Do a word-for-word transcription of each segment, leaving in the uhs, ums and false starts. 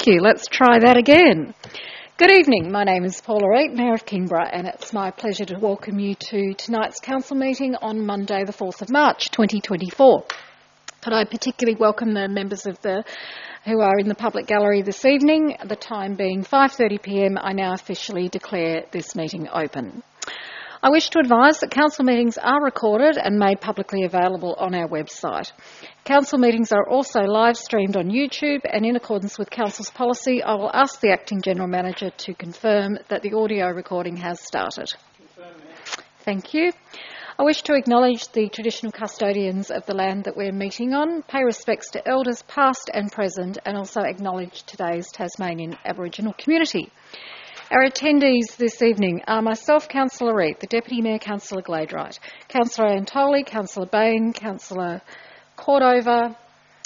Thank you. Let's try that again. Good evening. My name is Paula Reid, Mayor of Kingborough, and it's my pleasure to welcome you to tonight's council meeting on Monday the fourth of March twenty twenty-four. Could I particularly welcome the members of the who are in the public gallery this evening. The time being five thirty p m, I now officially declare this meeting open. I wish to advise that council meetings are recorded and made publicly available on our website. Council meetings are also live streamed on YouTube, and in accordance with council's policy, I will ask the Acting General Manager to confirm that the audio recording has started. Confirm, Thank you. I wish to acknowledge the traditional custodians of the land that we're meeting on, pay respects to elders past and present, and also acknowledge today's Tasmanian Aboriginal community. Our attendees this evening are myself, Councillor Reid, the Deputy Mayor, Councillor Gladeright, Councillor Antoli, Councillor Bain, Councillor Cordova,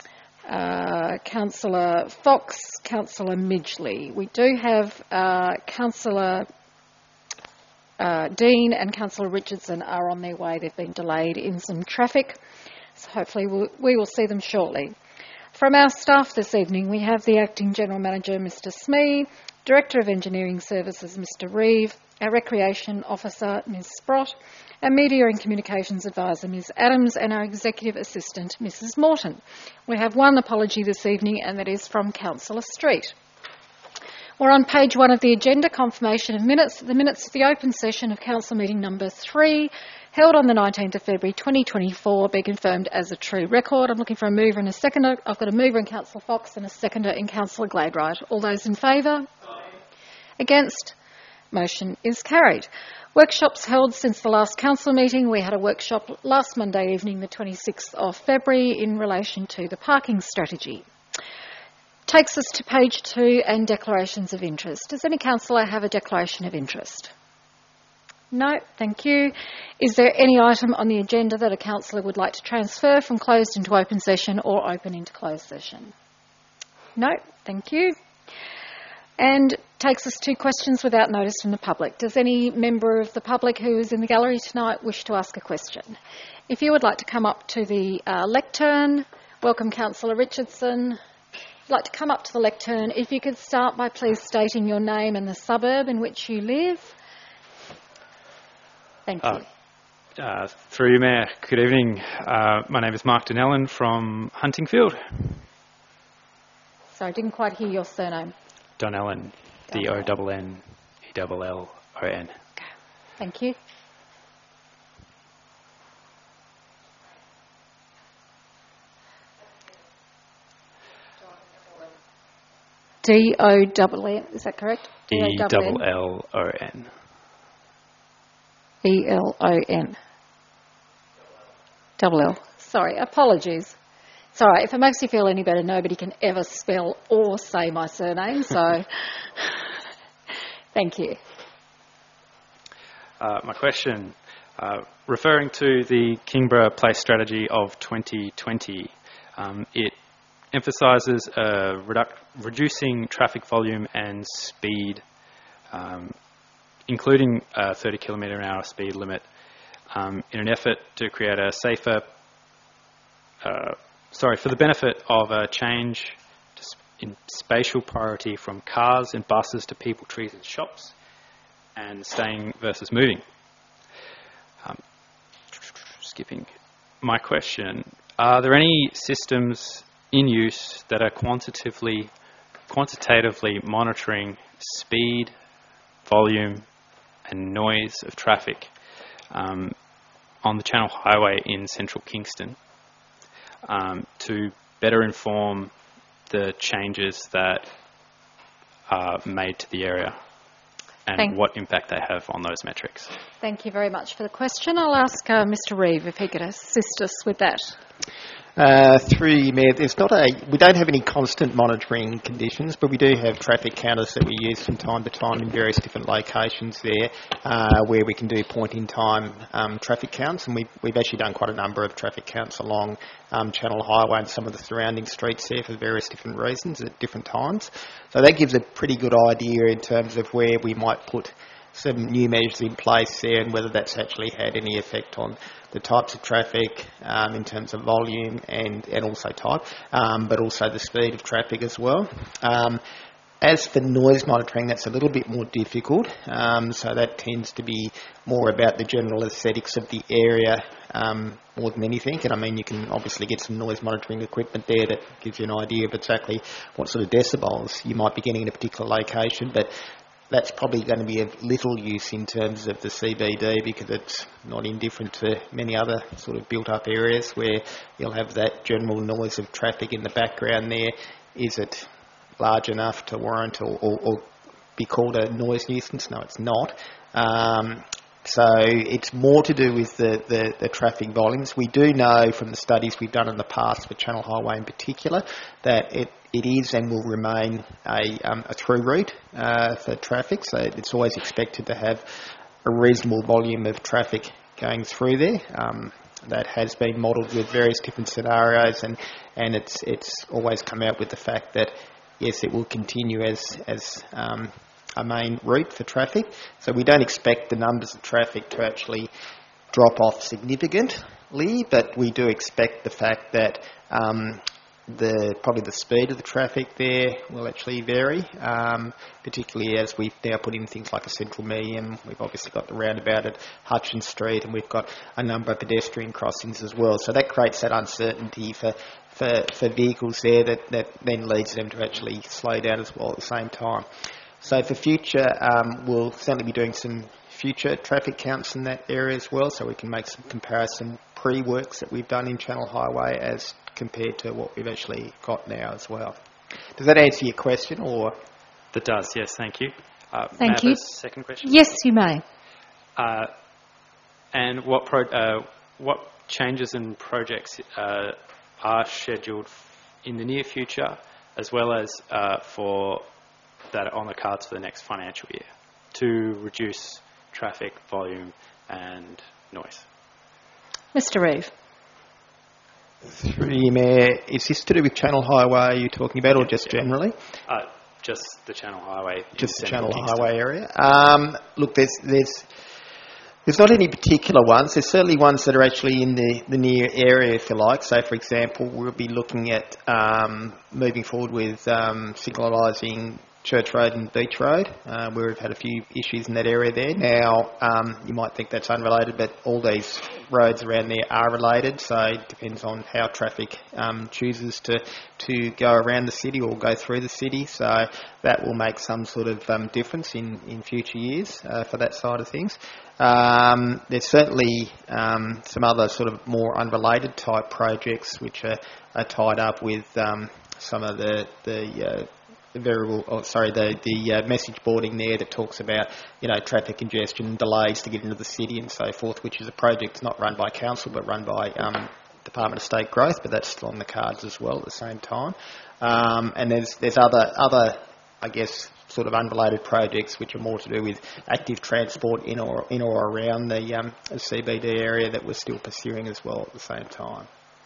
uh, Councillor Fox, Councillor Midgley. We do have uh, Councillor uh, Dean and Councillor Richardson are on their way. They've been delayed in some traffic, so hopefully we'll, we will see them shortly. From our staff this evening, we have the Acting General Manager, Mister Smee, Director of Engineering Services, Mister Reeve, our Recreation Officer, Miz Sprott, our Media and Communications Advisor, Miz Adams, and our Executive Assistant, Missus Morton. We have one apology this evening, and that is from Councillor Street. We're on page one of the agenda, confirmation of minutes. The minutes of the open session of Council meeting number three, held on the nineteenth of February twenty twenty-four, be confirmed as a true record. I'm looking for a mover and a seconder. I've got a mover in Councillor Fox and a seconder in Councillor Gladeright. All those in favour? Aye. Against? Motion is carried. Workshops held since the last council meeting. We had a workshop last Monday evening, the twenty-sixth of February, in relation to the parking strategy. Takes us to page two and declarations of interest. Does any councillor have a declaration of interest? No, thank you. Is there any item on the agenda that a councillor would like to transfer from closed into open session or open into closed session? No, thank you. And takes us to questions without notice from the public. Does any member of the public who is in the gallery tonight wish to ask a question? If you would like to come up to the uh, lectern, welcome Councillor Richardson. If you'd like to come up to the lectern, if you could start by please stating your name and the suburb in which you live. Thank you. Uh, uh, through you, Mayor, good evening. Uh, my name is Mark Donnellan from Huntingfield. Sorry, I didn't quite hear your surname. Donnellan, D O N N E L L O N. Okay, thank you. D O L N, is that correct? E L L O N. E L O N. Double L. Sorry, apologies. It's all right. If it makes you feel any better, nobody can ever spell or say my surname, so thank you. Uh, my question, uh, referring to the Kingborough Place strategy of twenty twenty, um, it emphasises uh, reduc- reducing traffic volume and speed, um, including a thirty kilometre an hour speed limit, um, in an effort to create a safer uh, Sorry, for the benefit of a change in spatial priority from cars and buses to people, trees and shops, and staying versus moving. Um, skipping. My question, are there any systems in use that are quantitatively, quantitatively monitoring speed, volume and noise of traffic um, on the Channel Highway in central Kingston? Um, to better inform the changes that are made to the area and Thank what impact they have on those metrics. Thank you very much for the question. I'll ask uh, Mister Reeve if he could assist us with that. Uh, through you, Mayor, there's not a, we don't have any constant monitoring conditions, but we do have traffic counters that we use from time to time in various different locations there, uh, where we can do point-in-time um, traffic counts, and we've, we've actually done quite a number of traffic counts along um, Channel Highway and some of the surrounding streets there for various different reasons at different times. So that gives a pretty good idea in terms of where we might put some new measures in place there and whether that's actually had any effect on the types of traffic um, in terms of volume and, and also type, um, but also the speed of traffic as well. Um, as for noise monitoring, that's a little bit more difficult. Um, so that tends to be more about the general aesthetics of the area um, more than anything. And I mean, you can obviously get some noise monitoring equipment there that gives you an idea of exactly what sort of decibels you might be getting in a particular location. But that's probably going to be of little use in terms of the C B D because it's not indifferent to many other sort of built-up areas where you'll have that general noise of traffic in the background there. Is it large enough to warrant or, or, or be called a noise nuisance? No, it's not. Um, so it's more to do with the, the, the traffic volumes. We do know from the studies we've done in the past for Channel Highway in particular that it It is and will remain a, um, a through route uh, for traffic, so it's always expected to have a reasonable volume of traffic going through there. Um, that has been modelled with various different scenarios, and, and it's it's always come out with the fact that yes, it will continue as as um, a main route for traffic. So we don't expect the numbers of traffic to actually drop off significantly, but we do expect the fact that um, the probably the speed of the traffic there will actually vary, um, particularly as we've now put in things like a central median. We've obviously got the roundabout at Hutchins Street, and we've got a number of pedestrian crossings as well. So that creates that uncertainty for for, for vehicles there that, that then leads them to actually slow down as well at the same time. So for future, um, we'll certainly be doing some future traffic counts in that area as well, so we can make some comparison pre-works that we've done in Channel Highway as compared to what we've actually got now as well. Does that answer your question, or? That does, yes, thank you. Uh, Thank may I have you. a second question? Yes, you may. Uh, and what pro- uh, what changes and projects uh, are scheduled in the near future, as well as uh, for that are on the cards for the next financial year, to reduce traffic volume and noise? Mister Reeve. Through you, Mayor, is this to do with Channel Highway you're talking about, or just Yeah. generally? Uh, just the Channel Highway. in Just the Central Channel Kingston. Highway area. Um, look, there's there's there's not any particular ones. There's certainly ones that are actually in the, the near area, if you like. So, for example, we'll be looking at um, moving forward with um, signalising Church Road and Beach Road, uh, where we've had a few issues in that area there. Now, um, you might think that's unrelated, but all these roads around there are related, so it depends on how traffic um, chooses to, to go around the city or go through the city. So that will make some sort of um, difference in, in future years uh, for that side of things. Um, there's certainly um, some other sort of more unrelated type projects which are, are tied up with um, some of the, the uh, the variable, oh, sorry, the the uh, message boarding there that talks about, you know, traffic congestion and delays to get into the city and so forth, which is a project that's not run by council but run by um, Department of State Growth, but that's still on the cards as well at the same time. Um, and there's there's other other, I guess, sort of unrelated projects which are more to do with active transport in or in or around the, um, the C B D area that we're still pursuing as well at the same time.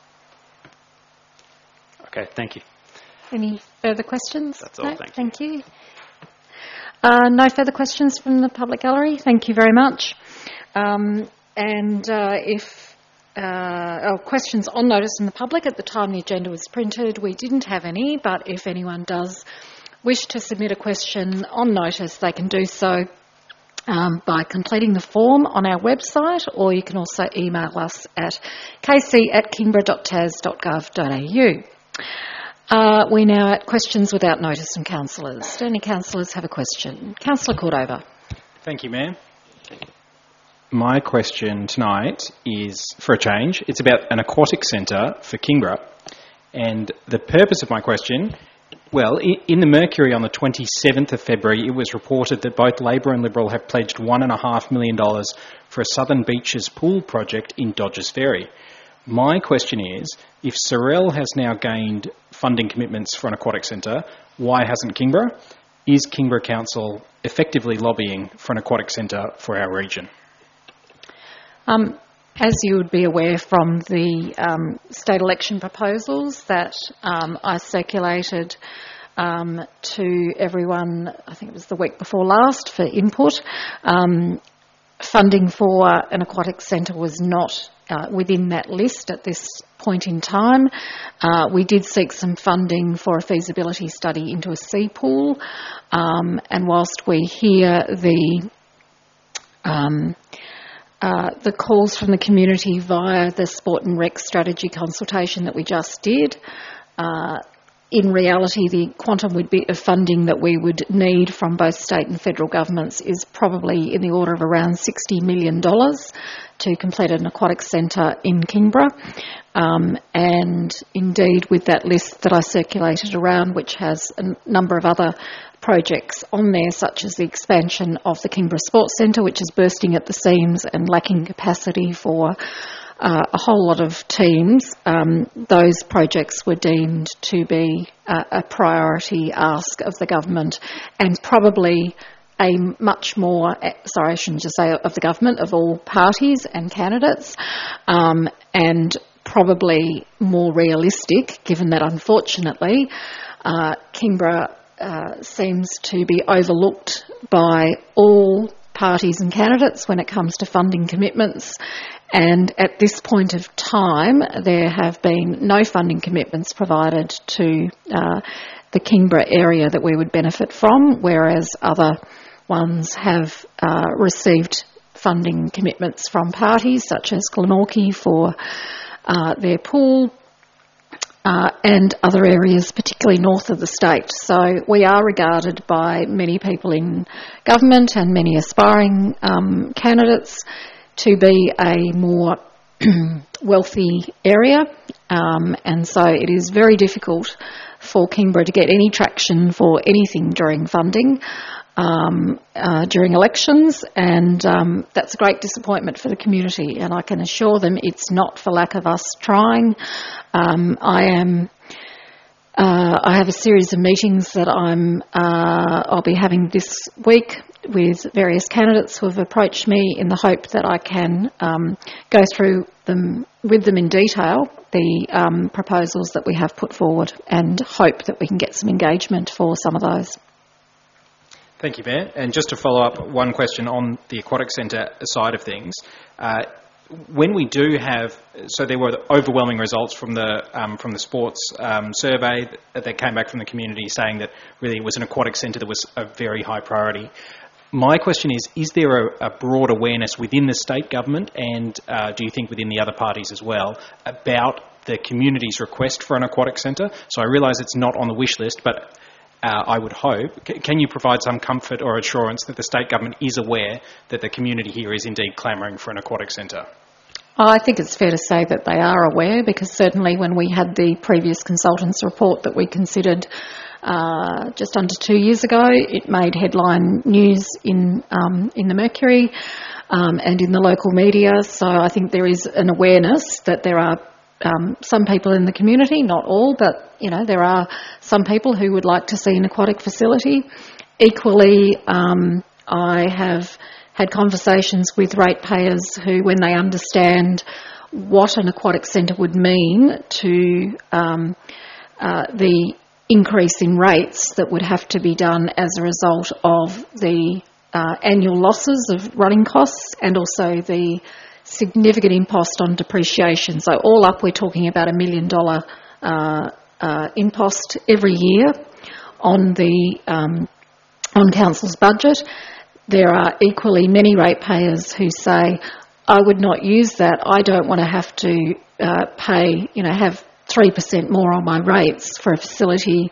Okay, thank you. Any further questions? That's all, No? thank you. Thank you. Uh, no further questions from the public gallery. Thank you very much. Um, and uh, if uh, oh, questions on notice in the public at the time the agenda was printed, we didn't have any, but if anyone does wish to submit a question on notice, they can do so um, by completing the form on our website, or you can also email us at k c at kingborough dot t a s dot gov dot a u. Uh, we're now at questions without notice from councillors. Do any councillors have a question? Councillor Cordova. Thank you, Mayor. My question tonight is, for a change, it's about an aquatic centre for Kingborough. And the purpose of my question, well, in the Mercury on the twenty-seventh of February, it was reported that both Labor and Liberal have pledged one point five million dollars for a Southern Beaches pool project in Dodgers Ferry. My question is, if Sorell has now gained funding commitments for an aquatic centre, why hasn't Kingborough? Is Kingborough Council effectively lobbying for an aquatic centre for our region? Um, as you would be aware from the um, state election proposals that um, I circulated um, to everyone, I think it was the week before last, for input, um, funding for an aquatic centre was not uh, within that list at this point in time. Uh, we did seek some funding for a feasibility study into a sea pool, um, and whilst we hear the um, uh, the calls from the community via the Sport and Rec strategy consultation that we just did, uh, in reality, the quantum would be of funding that we would need from both state and federal governments is probably in the order of around sixty million dollars to complete an aquatic centre in Kingborough. Um, and indeed, with that list that I circulated around, which has a number of other projects on there, such as the expansion of the Kingborough Sports Centre, which is bursting at the seams and lacking capacity for Uh, a whole lot of teams, um, those projects were deemed to be uh, a priority ask of the government, and probably a much more, sorry, I shouldn't just say of the government, of all parties and candidates, um, and probably more realistic, given that unfortunately uh, Kingborough uh, seems to be overlooked by all parties and candidates when it comes to funding commitments. And at this point of time, there have been no funding commitments provided to uh, the Kingborough area that we would benefit from, whereas other ones have uh, received funding commitments from parties such as Glenorchy for uh, their pool, Uh, and other areas, particularly north of the state. So we are regarded by many people in government and many aspiring um, candidates to be a more wealthy area, um, and so it is very difficult for Kingborough to get any traction for anything during funding um, uh, during elections, and um, that's a great disappointment for the community, and I can assure them it's not for lack of us trying. Um, I am uh, I have a series of meetings that I'm uh, I'll be having this week with various candidates who have approached me in the hope that I can um, go through them with them in detail, the um, proposals that we have put forward, and hope that we can get some engagement for some of those. Thank you, Mayor. And just to follow up, one question on the aquatic centre side of things. Uh, when we do have, so there were overwhelming results from the um, from the sports um, survey that, that came back from the community saying that really it was an aquatic centre that was a very high priority. My question is, is there a, a broad awareness within the state government and uh, do you think within the other parties as well about the community's request for an aquatic centre? So I realise it's not on the wish list, but Uh, I would hope. C- can you provide some comfort or assurance that the state government is aware that the community here is indeed clamouring for an aquatic centre? I think it's fair to say that they are aware, because certainly when we had the previous consultants' report that we considered uh, just under two years ago, it made headline news in um, in the Mercury um, and in the local media. So I think there is an awareness that there are Um, some people in the community, not all, but, you know, there are some people who would like to see an aquatic facility. Equally, um, I have had conversations with ratepayers who, when they understand what an aquatic centre would mean to um, uh, the increase in rates that would have to be done as a result of the uh, annual losses of running costs and also the significant impost on depreciation. So all up, we're talking about a million dollar uh, uh, impost every year on the um, on council's budget. There are equally many ratepayers who say, "I would not use that. I don't want to have to uh, pay, you know, have three percent more on my rates for a facility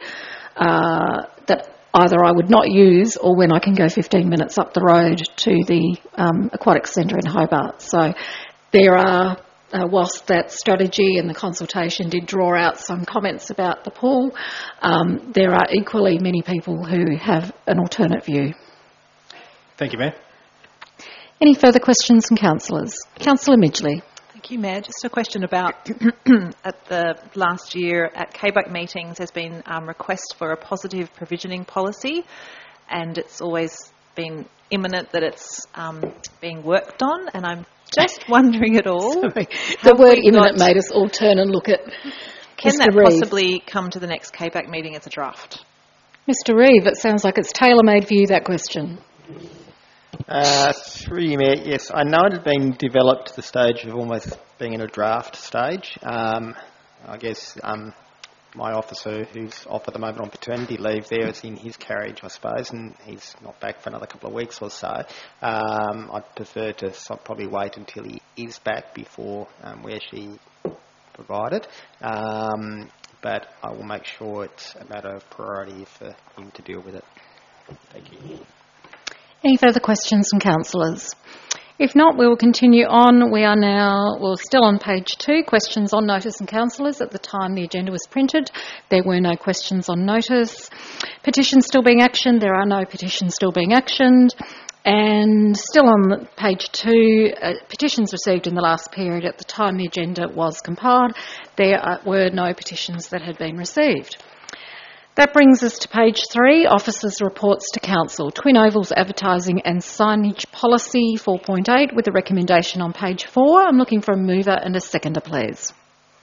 uh, that either I would not use or when I can go fifteen minutes up the road to the um, aquatic centre in Hobart." So there are, uh, whilst that strategy and the consultation did draw out some comments about the pool, um, there are equally many people who have an alternate view. Thank you, Mayor. Any further questions from councillors? Councillor Midgley. Thank you, Mayor. Just a question about at the last year at K B U C meetings there's been um, request for a positive provisioning policy, and it's always been imminent that it's um, being worked on, and I'm just wondering at all. Sorry. The word imminent made us all turn and look at Can Mister that Reeve. possibly come to the next K B U C meeting as a draft? Mister Reeve, it sounds like it's tailor-made for you, that question. Uh, through you, Mayor, yes, I know it had been developed to the stage of almost being in a draft stage. Um, I guess um, my officer, who's off at the moment on paternity leave there, is in his carriage, I suppose, and he's not back for another couple of weeks or so. Um, I'd prefer to so probably wait until he is back before um, we actually provide it. Um, but I will make sure it's a matter of priority for him to deal with it. Thank you. Any further questions from councillors? If not, we will continue on. We are now, well, still on page two, questions on notice and councillors. At the time the agenda was printed, there were no questions on notice. Petitions still being actioned. There are no petitions still being actioned. And still on page two, uh, petitions received in the last period at the time the agenda was compiled. There are, were no petitions that had been received. That brings us to page three, Officers' Reports to Council, Twin Ovals Advertising and Signage Policy four point eight, with a recommendation on page four. I'm looking for a mover and a seconder, please.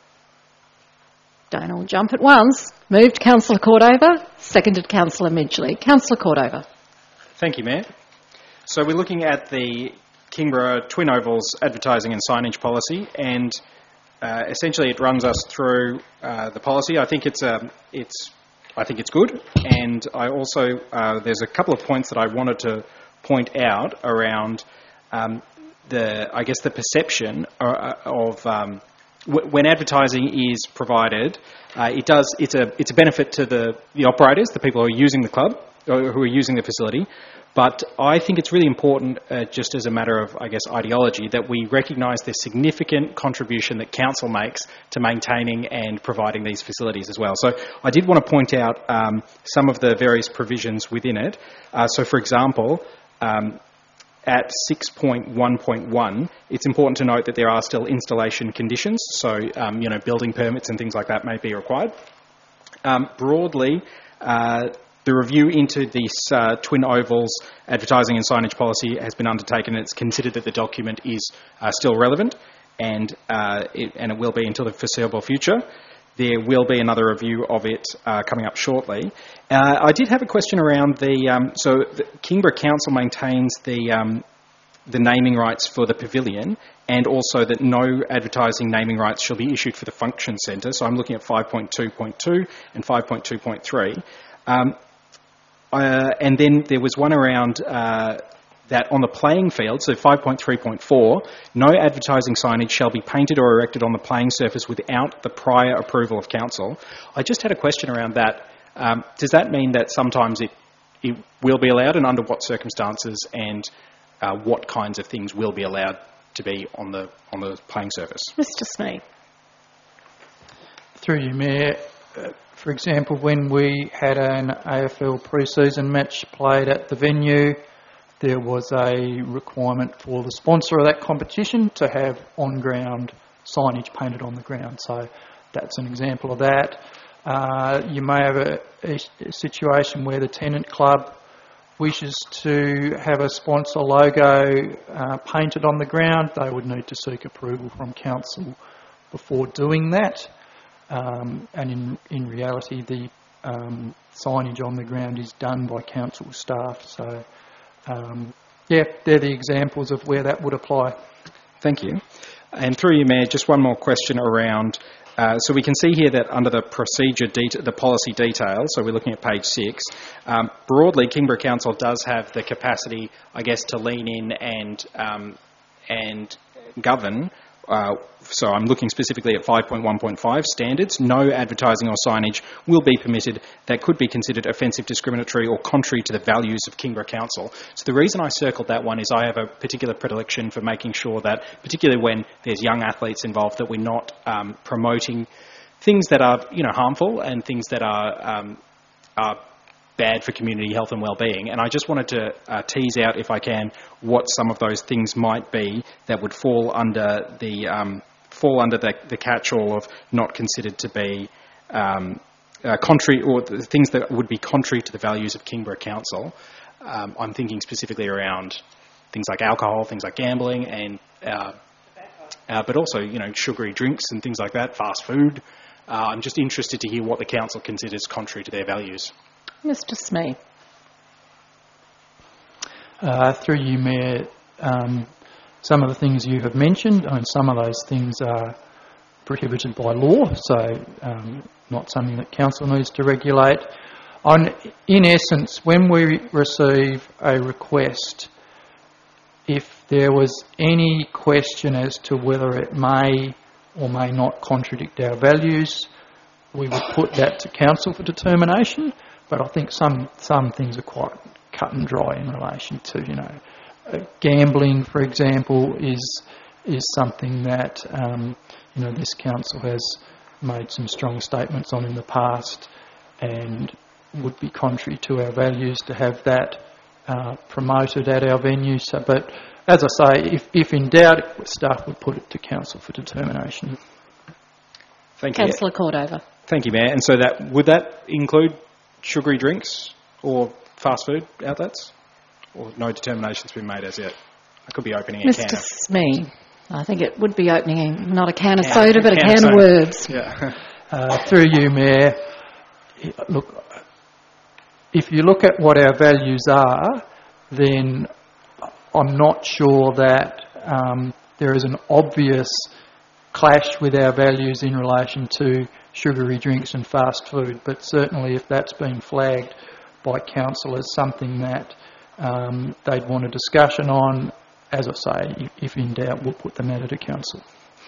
Don't all jump at once. Moved Councillor Cordover, seconded Councillor Midgley. Councillor Cordover. Thank you, Mayor. So we're looking at the Kingborough Twin Ovals Advertising and Signage Policy, and uh, essentially it runs us through uh, the policy. I think it's a, it's I think it's good, and I also, uh, there's a couple of points that I wanted to point out around um, the, I guess, the perception of um, w- when advertising is provided. Uh, it does, it's a, it's a benefit to the, the operators, the people who are using the club, or who are using the facility. But I think it's really important, uh, just as a matter of, I guess, ideology, that we recognise the significant contribution that council makes to maintaining and providing these facilities as well. So I did want to point out um, some of the various provisions within it. Uh, so, for example, um, at six point one point one, it's important to note that there are still installation conditions. So, um, you know, building permits and things like that may be required. Um, broadly, uh, The review into this uh, Twin Ovals advertising and signage policy has been undertaken, and it's considered that the document is uh, still relevant, and uh, it, and it will be until the foreseeable future. There will be another review of it uh, coming up shortly. Uh, I did have a question around the... Um, so the Kingborough Council maintains the, um, the naming rights for the pavilion, and also that no advertising naming rights shall be issued for the function centre. So I'm looking at five point two point two and five point two point three. Um, Uh, and then there was one around uh, that on the playing field, so five point three point four, no advertising signage shall be painted or erected on the playing surface without the prior approval of council. I just had a question around that. Um, does that mean that sometimes it, it will be allowed, and under what circumstances, and uh, what kinds of things will be allowed to be on the on the playing surface? Mister Smee. Through you, Mayor. Uh, For example, when we had an A F L pre-season match played at the venue, there was a requirement for the sponsor of that competition to have on-ground signage painted on the ground. So that's an example of that. Uh, you may have a, a situation where the tenant club wishes to have a sponsor logo uh, painted on the ground. They would need to seek approval from council before doing that. Um, and in, in reality, the um, signage on the ground is done by council staff. So, um, yeah, they're the examples of where that would apply. Thank you. And through you, Mayor, just one more question around... Uh, so we can see here that under the procedure, det- the policy details, so we're looking at page six, um, broadly, Kingborough Council does have the capacity, I guess, to lean in and um, and govern. Uh, so I'm looking specifically at five point one point five standards. No advertising or signage will be permitted that could be considered offensive, discriminatory or contrary to the values of Kingborough Council. So the reason I circled that one is I have a particular predilection for making sure that, particularly when there's young athletes involved, that we're not um, promoting things that are, you know, harmful and things that are um, are bad for community health and well-being. And I just wanted to uh, tease out, if I can, what some of those things might be that would fall under the um, fall under the, the catch-all of not considered to be um, uh, contrary, or the things that would be contrary to the values of Kingborough Council. Um, I'm thinking specifically around things like alcohol, things like gambling, and uh, uh, but also, you know, sugary drinks and things like that, fast food. Uh, I'm just interested to hear what the council considers contrary to their values. Mister Smee. Uh, through you, Mayor, um, some of the things you have mentioned, and some of those things are prohibited by law, so um, not something that council needs to regulate. On, in essence, when we receive a request, if there was any question as to whether it may or may not contradict our values, we would put that to council for determination. But I think some some things are quite cut and dry in relation to, you know, uh, gambling, for example, is is something that um, you know this council has made some strong statements on in the past, and would be contrary to our values to have that uh, promoted at our venue. So, but as I say, if, if in doubt, staff would put it to council for determination. Thank you. Councillor Cordova. Thank you, Mayor. And so that would that include sugary drinks or fast food outlets? Or no determination's been made as yet? I could be opening a Mister can of... Smee, I think it would be opening not a can of Can- soda, but a can of can of soda. words. Yeah. Uh, through you, Mayor, look, if you look at what our values are, then I'm not sure that um, there is an obvious clash with our values in relation to sugary drinks and fast food, but certainly if that's been flagged by council as something that um, they'd want a discussion on, as I say, if in doubt, we'll put the matter to council.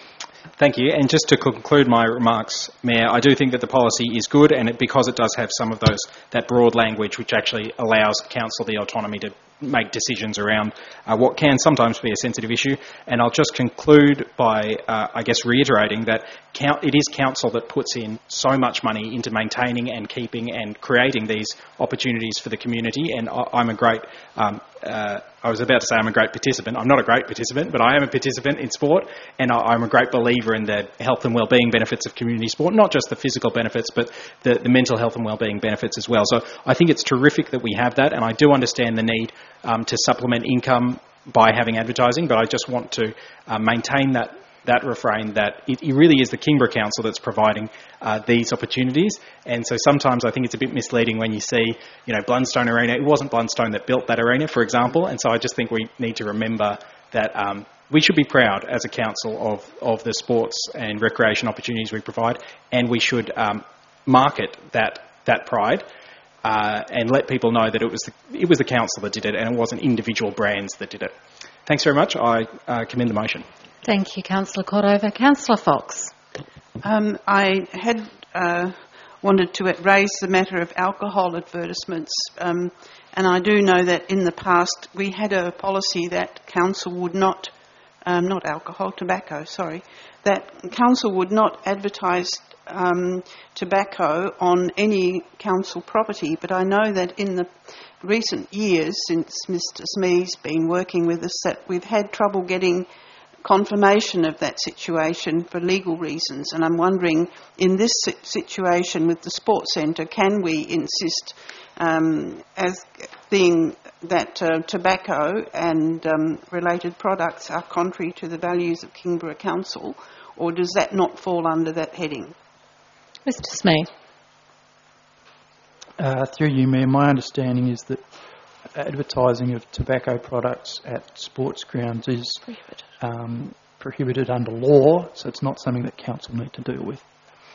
Thank you. And just to conclude my remarks, Mayor, I do think that the policy is good, and it, because it does have some of those that broad language which actually allows council the autonomy to make decisions around uh, what can sometimes be a sensitive issue. And I'll just conclude by, uh, I guess, reiterating that count, it is council that puts in so much money into maintaining and keeping and creating these opportunities for the community. And I, I'm a great, um, uh, I was about to say I'm a great participant. I'm not a great participant, but I am a participant in sport, and I, I'm a great believer in the health and wellbeing benefits of community sport, not just the physical benefits, but the, the mental health and wellbeing benefits as well. So I think it's terrific that we have that, and I do understand the need Um, to supplement income by having advertising, but I just want to uh, maintain that that refrain that it, it really is the Kingborough Council that's providing uh, these opportunities. And so sometimes I think it's a bit misleading when you see, you know, Blundstone Arena. It wasn't Blundstone that built that arena, for example. And so I just think we need to remember that um, we should be proud as a council of, of the sports and recreation opportunities we provide, and we should um, market that that pride. Uh, and let people know that it was the, it was the council that did it, and it wasn't individual brands that did it. Thanks very much. I uh, commend the motion. Thank you, Councillor Cordova. Councillor Fox. Um, I had uh, wanted to raise the matter of alcohol advertisements, um, and I do know that in the past we had a policy that council would not, um, not alcohol, tobacco, sorry, that council would not advertise Um, tobacco on any council property, but I know that in the recent years, since Mister Smee's been working with us, that we've had trouble getting confirmation of that situation for legal reasons, and I'm wondering, in this situation with the sports centre, can we insist um, as being that uh, tobacco and um, related products are contrary to the values of Kingborough Council, or does that not fall under that heading? Mister Smee. Uh, through you, Mayor, my understanding is that advertising of tobacco products at sports grounds is Prohibited. um, prohibited under law, so it's not something that council need to deal with.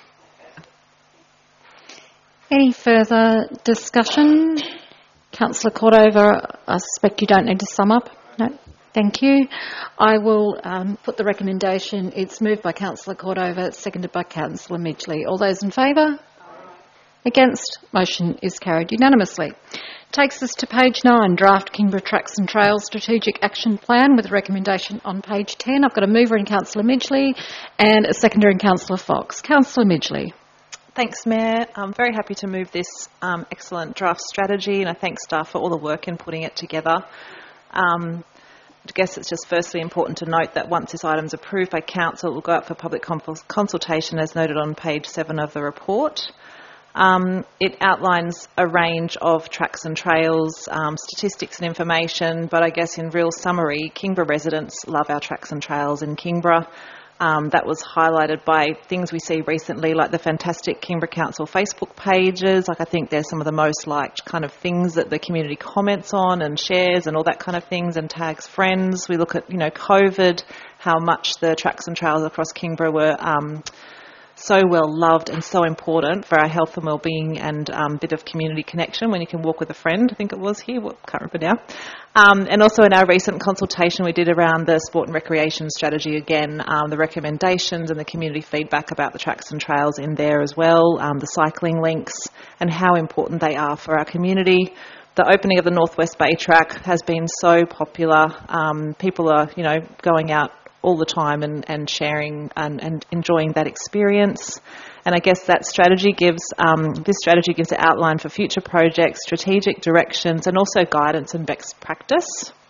Any further discussion? Councillor Cordova, I suspect you don't need to sum up. No, thank you. I will um, put the recommendation. It's moved by Councillor Cordova, seconded by Councillor Midgley. All those in favour? Against? Motion is carried unanimously. Takes us to page nine, Draft Kingborough Tracks and Trails Strategic Action Plan with a recommendation on page ten. I've got a mover in Councillor Midgley and a seconder in Councillor Fox. Councillor Midgley. Thanks, Mayor. I'm very happy to move this um, excellent draft strategy, and I thank staff for all the work in putting it together. Um, I guess it's just firstly important to note that once this item is approved by Council, it will go up for public consultation as noted on page seven of the report. Um, it outlines a range of tracks and trails, um, statistics and information, but I guess in real summary, Kingborough residents love our tracks and trails in Kingborough. Um, that was highlighted by things we see recently, like the fantastic Kingborough Council Facebook pages. Like I think they're some of the most liked kind of things that the community comments on and shares and all that kind of things, and tags friends. We look at, you know, COVID, how much the tracks and trails across Kingborough were um, so well loved and so important for our health and well-being and um, bit of community connection when you can walk with a friend, I think it was here, well, can't remember now. Um, and also in our recent consultation we did around the sport and recreation strategy, again, um, the recommendations and the community feedback about the tracks and trails in there as well, um, the cycling links and how important they are for our community. The opening of the Northwest Bay Track has been so popular. Um, people are, you know, going out all the time and, and sharing and, and enjoying that experience. And I guess that strategy gives, um, this strategy gives an outline for future projects, strategic directions, and also guidance and best practice.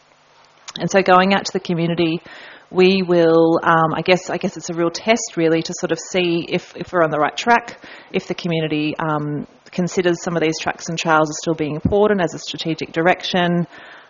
And so going out to the community, we will, um, I guess I guess it's a real test really to sort of see if, if we're on the right track, if the community um, considers some of these tracks and trails are still being important as a strategic direction.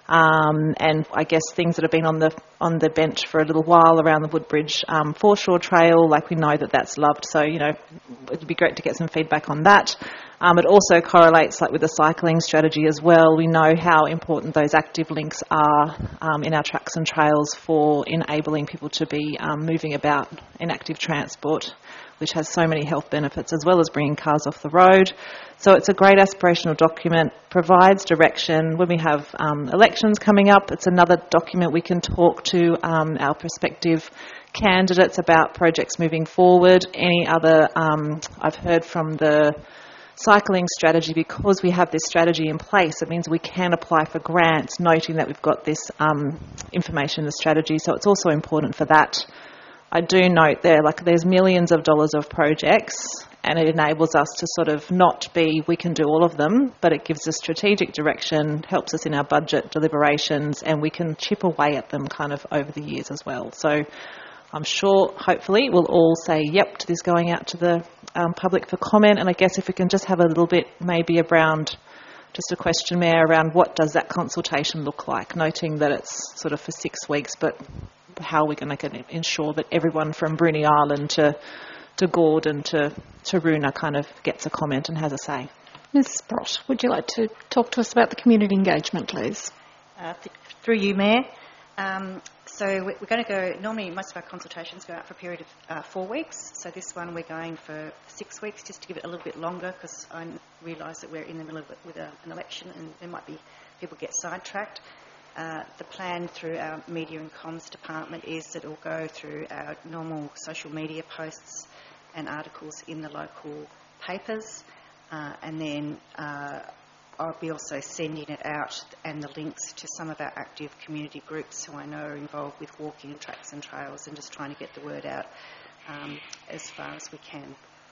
Um, and I guess things that have been on the on the bench for a little while around the Woodbridge um, Foreshore Trail, like we know that that's loved, so you know it'd be great to get some feedback on that. Um, it also correlates like with the cycling strategy as well. We know how important those active links are um, in our tracks and trails for enabling people to be um, moving about in active transport, which has so many health benefits, as well as bringing cars off the road. So it's a great aspirational document, provides direction. When we have um, elections coming up, it's another document we can talk to um, our prospective candidates about projects moving forward. Any other, um, I've heard from the cycling strategy, because we have this strategy in place, it means we can apply for grants, noting that we've got this um, information in the strategy. So it's also important for that. I do note there, like there's millions of dollars of projects, and it enables us to sort of not be, we can do all of them, but it gives us strategic direction, helps us in our budget deliberations, and we can chip away at them kind of over the years as well. So I'm sure, hopefully, we'll all say yep to this going out to the um, public for comment. And I guess if we can just have a little bit maybe around, just a question, Mayor, around what does that consultation look like, noting that it's sort of for six weeks, but how are we going to ensure that everyone from Bruny Island to to Gordon to Taroona kind of gets a comment and has a say. Miz Sprott, would you like to talk to us about the community engagement, please? Uh, th- through you, Mayor. Um, so we're going to go, normally most of our consultations go out for a period of uh, four weeks. So this one we're going for six weeks just to give it a little bit longer, because I realise that we're in the middle of it with a, an election and there might be people get sidetracked. Uh, the plan through our media and comms department is that it will go through our normal social media posts and articles in the local papers, uh, and then uh, I'll be also sending it out and the links to some of our active community groups who I know are involved with walking and tracks and trails, and just trying to get the word out um, as far as we can.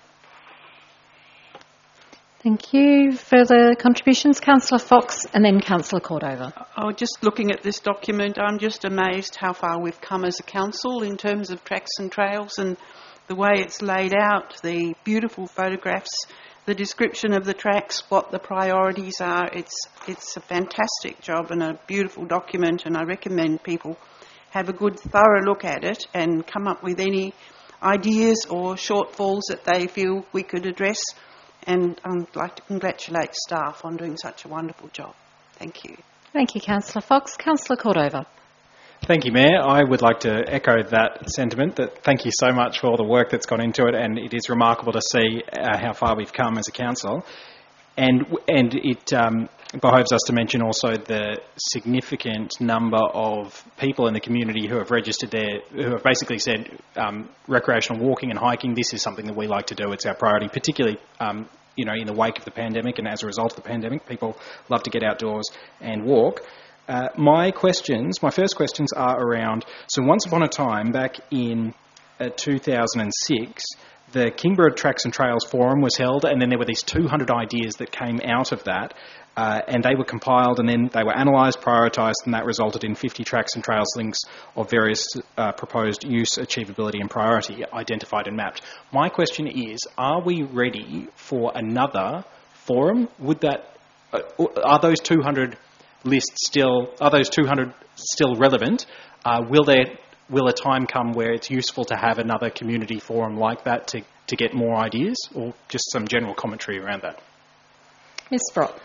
Thank you. Further contributions? Councillor Fox and then Councillor Cordova. Oh, just looking at this document, I'm just amazed how far we've come as a council in terms of tracks and trails, and the way it's laid out, the beautiful photographs, the description of the tracks, what the priorities are. It's it's a fantastic job and a beautiful document, and I recommend people have a good thorough look at it and come up with any ideas or shortfalls that they feel we could address. And I'd like to congratulate staff on doing such a wonderful job. Thank you. Thank you, Councillor Fox. Councillor Cordova. Thank you, Mayor. I would like to echo that sentiment, that thank you so much for all the work that's gone into it, and it is remarkable to see uh, how far we've come as a council. And and it um, behoves us to mention also the significant number of people in the community who have registered there, who have basically said um, recreational walking and hiking, this is something that we like to do, it's our priority, particularly um, you know, in the wake of the pandemic and as a result of the pandemic. People love to get outdoors and walk. Uh, my questions, my first questions are around, so once upon a time, back in uh, two thousand six, the Kingborough Tracks and Trails Forum was held, and then there were these two hundred ideas that came out of that, uh, and they were compiled, and then they were analysed, prioritised, and that resulted in fifty tracks and trails links of various uh, proposed use, achievability and priority identified and mapped. My question is, are we ready for another forum? Would that, uh, are those two hundred lists still, are those two hundred still relevant? Uh, will there will a time come where it's useful to have another community forum like that to, to get more ideas, or just some general commentary around that? Miz Sprott.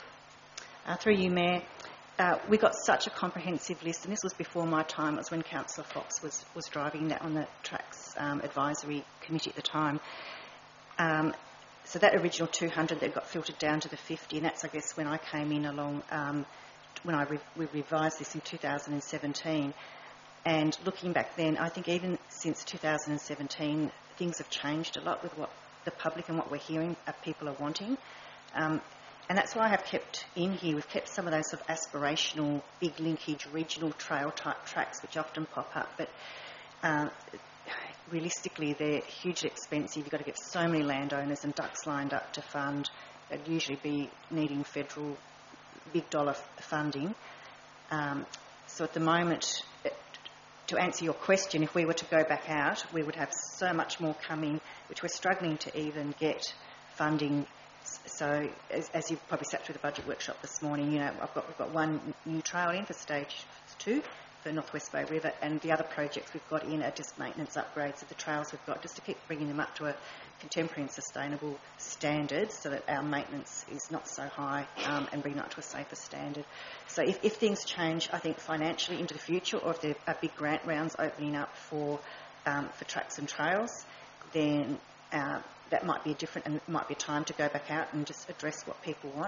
Uh, through you, Mayor. Uh, we got such a comprehensive list, and this was before my time. It was when Councillor Fox was, was driving that on the Tracks um, Advisory Committee at the time. Um, so that original two hundred that got filtered down to the fifty, and that's, I guess, when I came in along, um, when I re- we revised this in two thousand seventeen. And looking back then, I think even since two thousand seventeen, things have changed a lot with what the public and what we're hearing uh, people are wanting. Um, And that's why I have kept in here, we've kept some of those sort of aspirational, big linkage, regional trail type tracks which often pop up. But uh, realistically, they're hugely expensive. You've got to get so many landowners and ducks lined up to fund. They'd usually be needing federal big dollar f- funding. Um, so at the moment, it, to answer your question, if we were to go back out, we would have so much more coming, which we're struggling to even get funding. So, as, as you've probably sat through the budget workshop this morning, you know, I've got, we've got one new trail in for stage two for North West Bay River, and the other projects we've got in are just maintenance upgrades of the trails we've got, just to keep bringing them up to a contemporary and sustainable standard so that our maintenance is not so high, um, and bringing it up to a safer standard. So if, if things change, I think, financially into the future, or if there are big grant rounds opening up for, um, for tracks and trails, then uh, that might be a different, and it might be a time to go back out and just address what people want.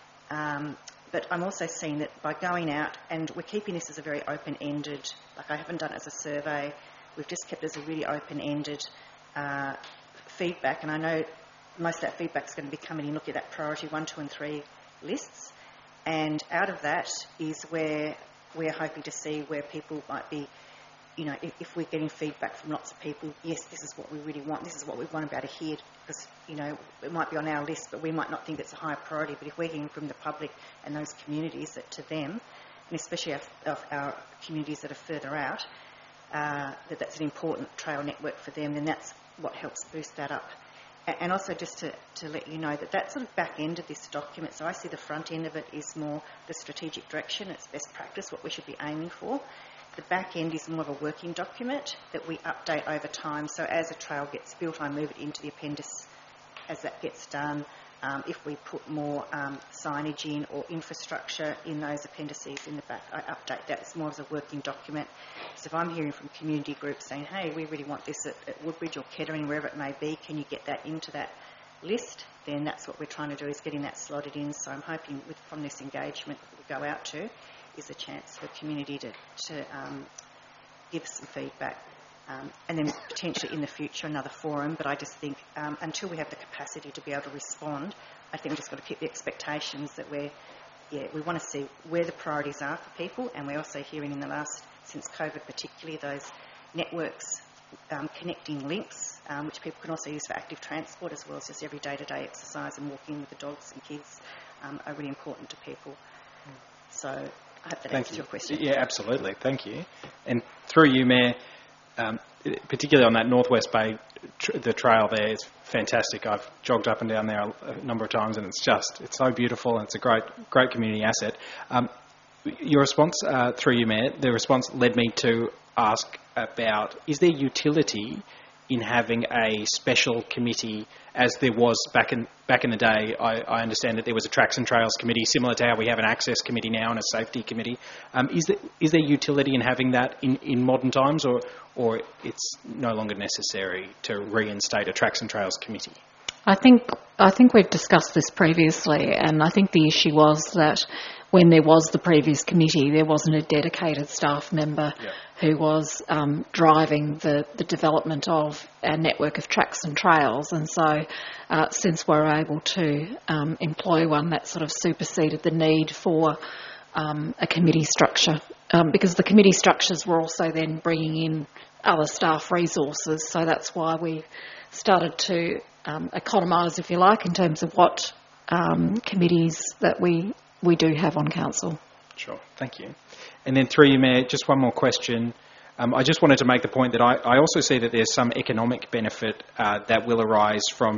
Um, but I'm also seeing that by going out, and we're keeping this as a very open-ended, like I haven't done it as a survey, we've just kept it as a really open-ended uh, feedback, and I know most of that feedback is going to be coming in looking at that priority one, two and three lists, and out of that is where we're hoping to see where people might be, you know, if, if we're getting feedback from lots of people, yes, this is what we really want, this is what we want to be able to hear, because, you know, it might be on our list, but we might not think it's a higher priority. But if we're hearing from the public and those communities that to them, and especially our, of our communities that are further out, uh, that that's an important trail network for them, then that's what helps boost that up. And also just to, to let you know that that sort of back end of this document, so I see the front end of it is more the strategic direction, it's best practice, what we should be aiming for. The back end is more of a working document that we update over time. So as a trail gets built, I move it into the appendix as that gets done. Um, if we put more um, signage in or infrastructure in those appendices in the back, I update that. It's more as a working document. So if I'm hearing from community groups saying, hey, we really want this at, at Woodbridge or Kettering, wherever it may be, can you get that into that list? Then that's what we're trying to do, is getting that slotted in. So I'm hoping with, from this engagement that we go out to, is a chance for community to, to um, give some feedback, um, and then potentially in the future another forum. But I just think um, until we have the capacity to be able to respond, I think we've just got to keep the expectations that we're, yeah, we want to see where the priorities are for people, and we're also hearing in the last, since COVID particularly, those networks, um, connecting links, um, which people can also use for active transport as well as just every day-to-day exercise, and walking with the dogs and kids um, are really important to people. Mm. So I hope that Thank answers you. your question. Yeah, absolutely. Thank you. And through you, Mayor, um, particularly on that Northwest Bay, tr- the trail there is fantastic. I've jogged up and down there a number of times, and it's just, it's so beautiful, and it's a great, great community asset. Um, your response, uh, through you, Mayor, the response led me to ask about, is there utility in having a special committee, as there was back in back in the day? I, I understand that there was a Tracks and Trails committee, similar to how we have an access committee now and a safety committee. Um, is there is there utility in having that in, in modern times, or or it's no longer necessary to reinstate a Tracks and Trails committee? I think I think we've discussed this previously, and I think the issue was that when there was the previous committee, there wasn't a dedicated staff member yep. who was um, driving the, the development of our network of tracks and trails. And so uh, since we're able to um, employ one, that sort of superseded the need for um, a committee structure, um, because the committee structures were also then bringing in other staff resources. So that's why we started to um, economise, if you like, in terms of what um, committees that we we do have on council. Sure, thank you. And then through you, Mayor, just one more question. Um, I just wanted to make the point that I, I also see that there's some economic benefit uh, that will arise from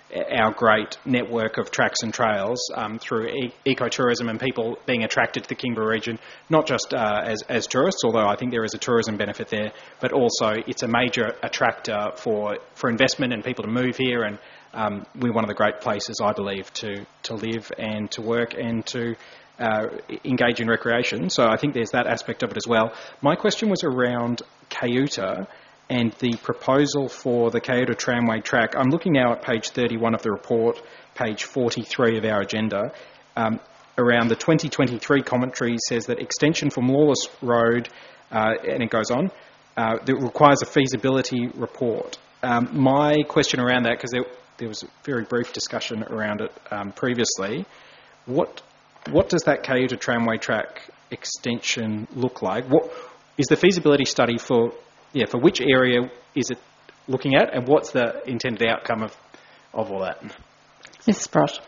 our great network of tracks and trails um, through e- ecotourism and people being attracted to the Kingborough region, not just uh, as, as tourists, although I think there is a tourism benefit there, but also it's a major attractor for, for investment and people to move here, and um, we're one of the great places, I believe, to, to live and to work and to uh, engage in recreation. So I think there's that aspect of it as well. My question was around Cayuta and the proposal for the Cayuta Tramway track. I'm looking now at page thirty-one of the report, page forty-three of our agenda. Um, around the twenty twenty-three commentary says that extension from Lawless Road, uh, and it goes on, uh, that requires a feasibility report. Um, my question around that, because there, there was a very brief discussion around it um, previously, what what does that Cayuta Tramway track extension look like? What is the feasibility study for? Yeah, for which area is it looking at, and what's the intended outcome of, of all that? Miz Sprott.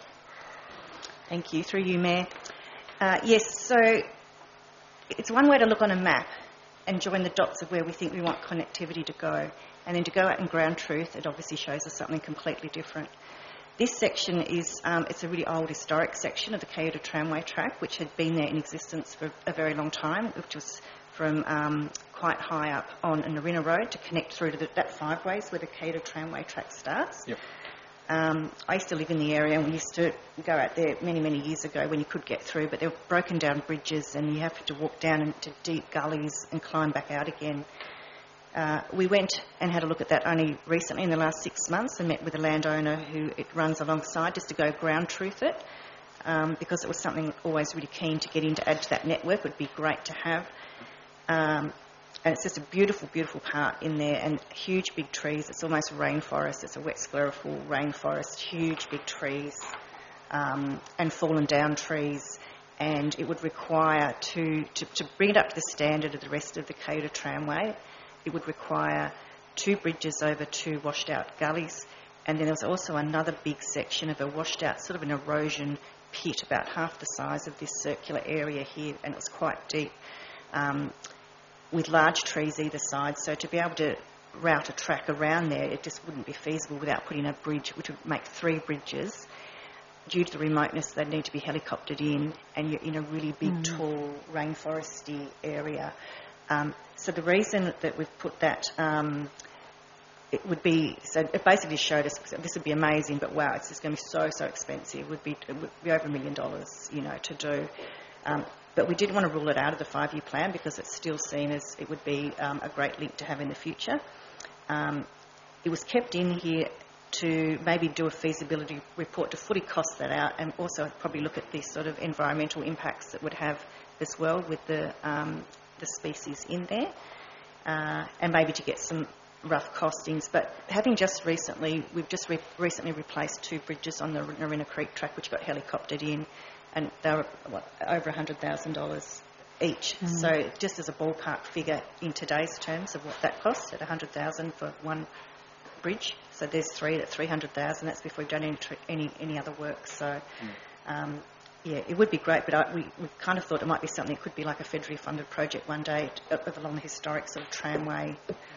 Thank you. Through you, Mayor. Uh, yes, so it's one way to look on a map and join the dots of where we think we want connectivity to go. And then to go out in ground truth, it obviously shows us something completely different. This section is, um, it's a really old historic section of the Cayuta Tramway track, which had been there in existence for a very long time, which was from um, quite high up on Narina Road to connect through to the, that five ways where the Cayuta Tramway track starts. Yep. Um, I used to live in the area, and we used to go out there many, many years ago when you could get through, but there were broken down bridges and you have to walk down into deep gullies and climb back out again. Uh, we went and had a look at that only recently in the last six months and met with a landowner who it runs alongside just to go ground truth it, um, because it was something always really keen to get in to add to that network. It would be great to have. Um, and it's just a beautiful, beautiful part in there, and huge big trees. It's almost rainforest. It's a wet sclerophyll rainforest, huge big trees, um, and fallen down trees. And it would require to, to, to bring it up to the standard of the rest of the Cayuta Tramway, it would require two bridges over two washed out gullies. And then there was also another big section of a washed out, sort of an erosion pit, about half the size of this circular area here, and it was quite deep. Um, with large trees either side, so to be able to route a track around there, it just wouldn't be feasible without putting a bridge, which would make three bridges. Due to the remoteness, they'd need to be helicoptered in, and you're in a really big, mm. tall, rainforesty area. Um, so the reason that we've put that, um, it would be, so it basically showed us, this would be amazing, but wow, it's just going to be so, so expensive. It would be, it would be over a million dollars, you know, to do. Um, But we didn't want to rule it out of the five-year plan because it's still seen as it would be um, a great link to have in the future. Um, it was kept in here to maybe do a feasibility report to fully cost that out, and also probably look at the sort of environmental impacts that would have as well with the um, the species in there, uh, and maybe to get some rough costings. But having just recently, we've just re- recently replaced two bridges on the Narina Creek track, which got helicoptered in, and they were what, over one hundred thousand dollars each. Mm. So just as a ballpark figure in today's terms of what that costs, at one hundred thousand dollars for one bridge. So there's three at three hundred thousand dollars. That's before we've done any any, any other work. So, mm. um, yeah, it would be great, but I, we, we kind of thought it might be something that could be like a federally funded project one day of along the historic sort of tramway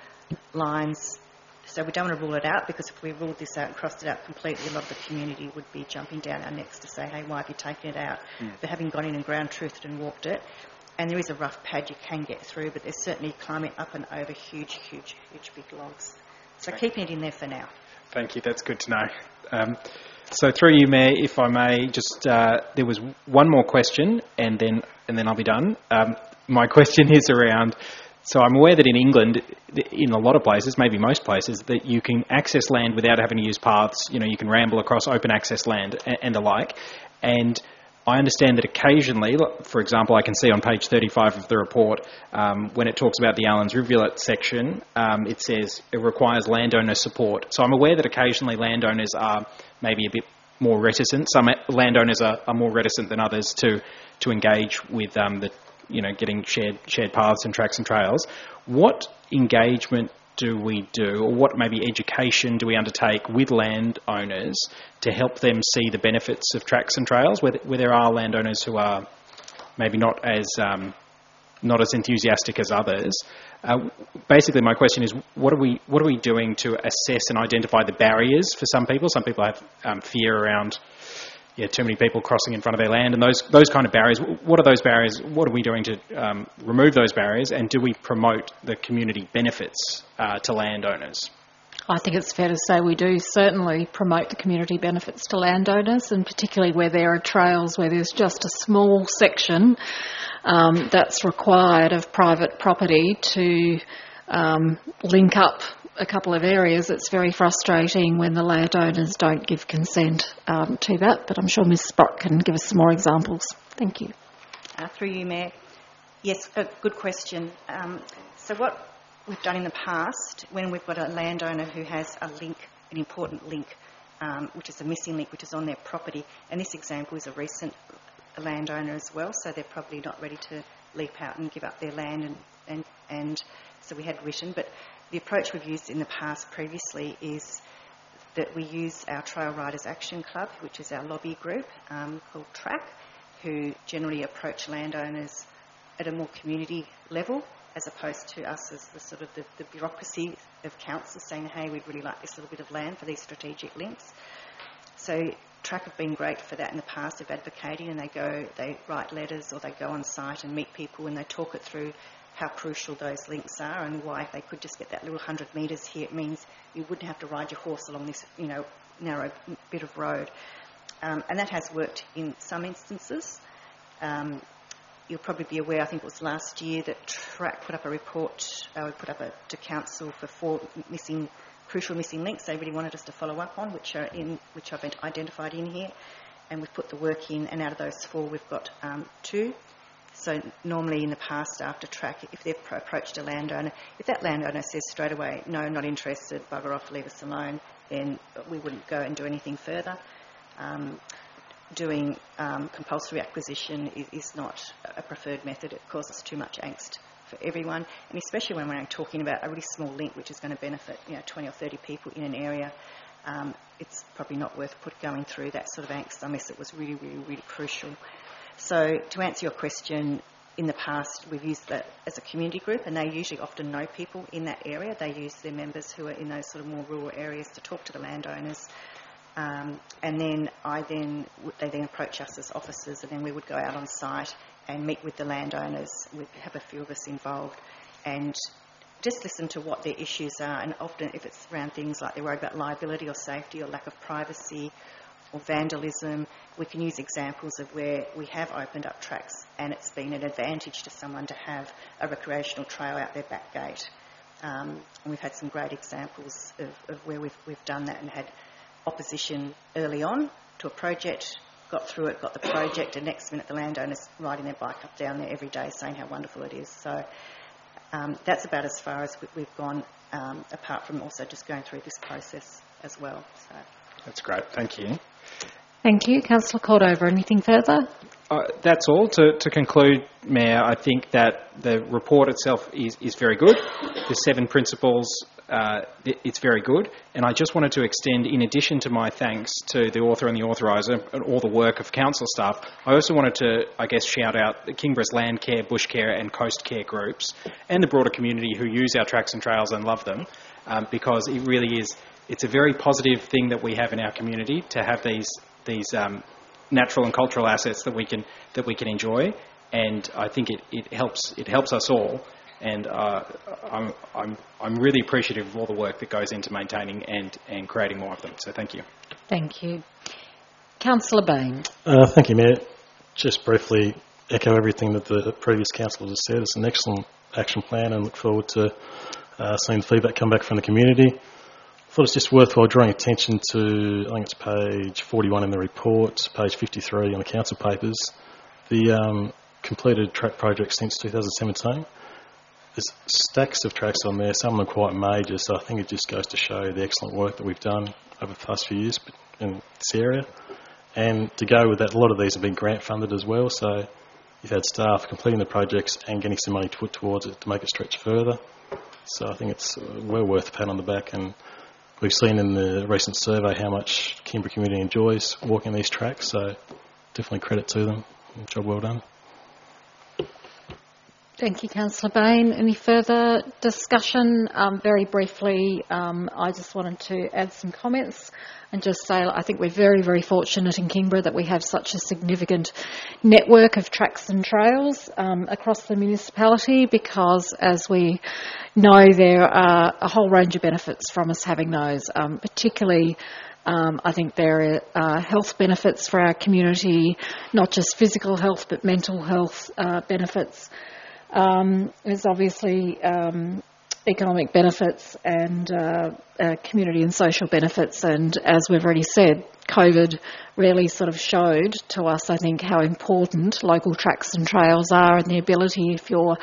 lines. So we don't want to rule it out, because if we ruled this out and crossed it out completely, a lot of the community would be jumping down our necks to say, hey, why have you taken it out? Mm. But having gone in and ground truthed and walked it, and there is a rough pad you can get through, but there's certainly climbing up and over huge, huge, huge big logs. So keeping it in there for now. Thank you, that's good to know. Um, so through you, Mayor, if I may, just uh, there was one more question, and then and then I'll be done. Um, my question is around, so I'm aware that in England, in a lot of places, maybe most places, that you can access land without having to use paths. You know, you can ramble across open access land and, and the like. And I understand that occasionally, for example, I can see on page thirty-five of the report, um, when it talks about the Allens Rivulet section, um, it says it requires landowner support. So I'm aware that occasionally landowners are maybe a bit more reticent. Some landowners are, are more reticent than others to to engage with um, the, you know, getting shared shared paths and tracks and trails. What engagement do we do, or what maybe education do we undertake with landowners to help them see the benefits of tracks and trails, where, where there are landowners who are maybe not as um, not as enthusiastic as others. Uh, basically, my question is, what are we what are we doing to assess and identify the barriers for some people? Some people have um, fear around yeah, too many people crossing in front of their land, and those those kind of barriers. What are those barriers? What are we doing to um, remove those barriers, and do we promote the community benefits uh, to landowners? I think it's fair to say we do certainly promote the community benefits to landowners, and particularly where there are trails where there's just a small section um, that's required of private property to um, link up a couple of areas. It's very frustrating when the landowners don't give consent um, to that, but I'm sure Miz Sprott can give us some more examples. Thank you. Uh, through you, Mayor. Yes, a good question. Um, so what we've done in the past, when we've got a landowner who has a link, an important link, um, which is a missing link, which is on their property, and this example is a recent landowner as well, so they're probably not ready to leap out and give up their land, and, and, and so we had written, but the approach we've used in the past previously is that we use our Trail Riders Action Club, which is our lobby group um, called TRAC, who generally approach landowners at a more community level, as opposed to us as the sort of the, the bureaucracy of council saying, hey, we'd really like this little bit of land for these strategic links. So TRAC have been great for that in the past of advocating, and they go, they write letters or they go on site and meet people and they talk it through how crucial those links are and why if they could just get that little hundred metres here, it means you wouldn't have to ride your horse along this, you know, narrow bit of road. Um, and that has worked in some instances. Um, You'll probably be aware, I think it was last year, that TRAC put up a report, uh, we put up a, to council for four missing, crucial missing links they really wanted us to follow up on, which are in, which I've identified in here, and we've put the work in, and out of those four we've got um, two. So normally in the past after TRAC, if they've approached a landowner, if that landowner says straight away, no, not interested, bugger off, leave us alone, then we wouldn't go and do anything further. Um, Doing um, compulsory acquisition is, is not a preferred method. It causes too much angst for everyone, and especially when we're talking about a really small link which is going to benefit, you know, twenty or thirty people in an area. Um, it's probably not worth put going through that sort of angst unless it was really, really, really crucial. So to answer your question, in the past we've used that as a community group, and they usually often know people in that area. They use their members who are in those sort of more rural areas to talk to the landowners. Um, and then I then they then approach us as officers, and then we would go out on site and meet with the landowners. We'd have a few of us involved and just listen to what their issues are. And often, if it's around things like they're worried about liability or safety or lack of privacy or vandalism, we can use examples of where we have opened up tracks and it's been an advantage to someone to have a recreational trail out their back gate. Um, and we've had some great examples of, of where we've we've done that and had opposition early on to a project, got through it, got the project, and next minute the landowner's riding their bike up down there every day saying how wonderful it is. So um, that's about as far as we've gone, um, apart from also just going through this process as well. So. That's great, thank you. Thank you. Councillor Cordover, anything further? Uh, that's all. To, to conclude, Mayor, I think that the report itself is, is very good. The seven principles, uh, it, it's very good. And I just wanted to extend, in addition to my thanks to the author and the authoriser and all the work of council staff, I also wanted to, I guess, shout out the Kingborough's land care, bush care and coast care groups and the broader community who use our tracks and trails and love them, um, because it really is, it's a very positive thing that we have in our community to have these these um, natural and cultural assets that we can that we can enjoy, and I think it, it helps it helps us all, and uh, I'm I'm I'm really appreciative of all the work that goes into maintaining and, and creating more of them. So thank you. Thank you, Councillor Bain. Uh, thank you, Mayor. Just briefly echo everything that the previous councillor has said. It's an excellent action plan, and look forward to uh, seeing the feedback come back from the community. I thought it's just worthwhile drawing attention to, I think it's page forty-one in the report, page fifty-three on the council papers, the um, completed track project since two thousand seventeen. There's stacks of tracks on there, some of them quite major, so I think it just goes to show the excellent work that we've done over the past few years in this area. And to go with that, a lot of these have been grant funded as well, so you've had staff completing the projects and getting some money to put towards it to make it stretch further. So I think it's well worth a pat on the back, and we've seen in the recent survey how much Kingbourah community enjoys walking these tracks, so definitely credit to them. Job well done. Thank you, Councillor Bain. Any further discussion? Um, very briefly, um, I just wanted to add some comments and just say I think we're very, very fortunate in Kingborough that we have such a significant network of tracks and trails um, across the municipality, because, as we know, there are a whole range of benefits from us having those, um, particularly Um, I think there are health benefits for our community, not just physical health but mental health uh, benefits. Um, there's obviously um, economic benefits and uh, uh, community and social benefits, and as we've already said, COVID really sort of showed to us, I think, how important local tracks and trails are, and the ability, if you're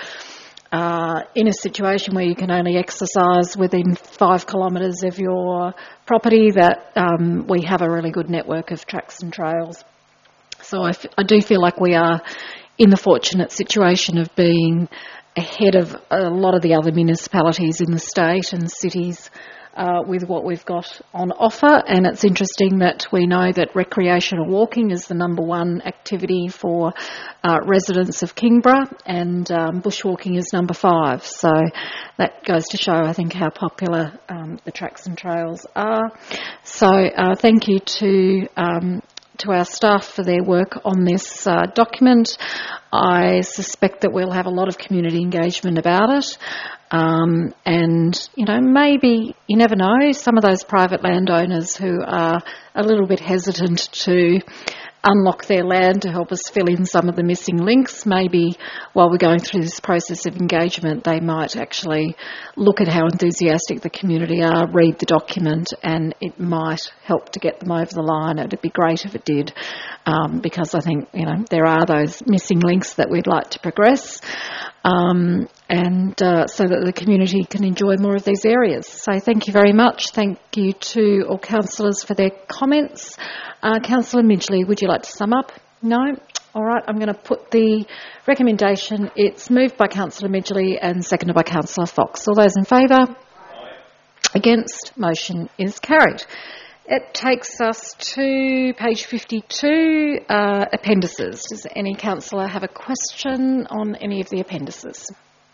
Uh, in a situation where you can only exercise within five kilometres of your property, that um, we have a really good network of tracks and trails. So I, f- I do feel like we are in the fortunate situation of being ahead of a lot of the other municipalities in the state and cities uh, with what we've got on offer. And it's interesting that we know that recreational walking is the number one activity for uh, residents of Kingborough, and um, bushwalking is number five. So that goes to show, I think, how popular um, the tracks and trails are. So uh, thank you to um, to our staff for their work on this uh, document. I suspect that we'll have a lot of community engagement about it. Um, and, you know, maybe, you never know, some of those private landowners who are a little bit hesitant to unlock their land to help us fill in some of the missing links, maybe while we're going through this process of engagement, they might actually look at how enthusiastic the community are, read the document, and it might help to get them over the line. It'd be great if it did, um, because I think, you know, there are those missing links that we'd like to progress. Um, and uh, so that the community can enjoy more of these areas. So thank you very much. Thank you to all councillors for their comments. Uh, Councillor Midgley, would you like to sum up? No? All right, I'm going to put the recommendation. It's moved by Councillor Midgley and seconded by Councillor Fox. All those in favour? Aye. Against? Motion is carried. It takes us to page fifty-two, uh, appendices. Does any councillor have a question on any of the appendices?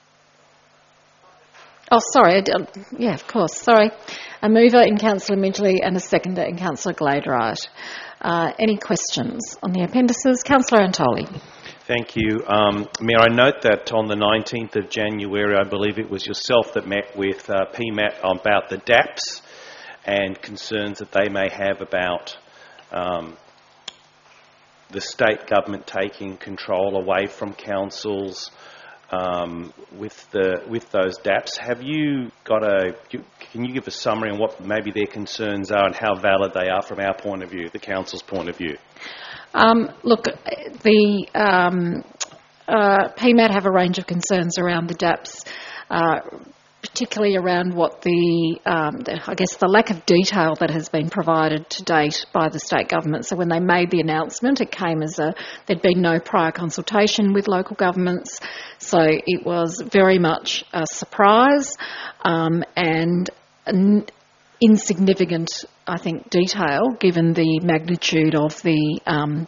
Oh, sorry. I did, yeah, of course. Sorry. A mover in Councillor Midgley and a seconder in Councillor Gladeright. Uh, any questions on the appendices? Councillor Antoli. Thank you. Um, Mayor, I note that on the nineteenth of January, I believe it was yourself that met with uh, P M A T about the D A P S and concerns that they may have about um, the state government taking control away from councils um, with the with those D A P S. Have you got a? Can you give a summary on what maybe their concerns are and how valid they are from our point of view, the council's point of view? Um, look, the um, uh, P M A T have a range of concerns around the D A P S. Uh, particularly around what the, um, the, I guess, the lack of detail that has been provided to date by the state government. So when they made the announcement, it came as a, there'd been no prior consultation with local governments. So it was very much a surprise um, and an insignificant, I think, detail given the magnitude of the um,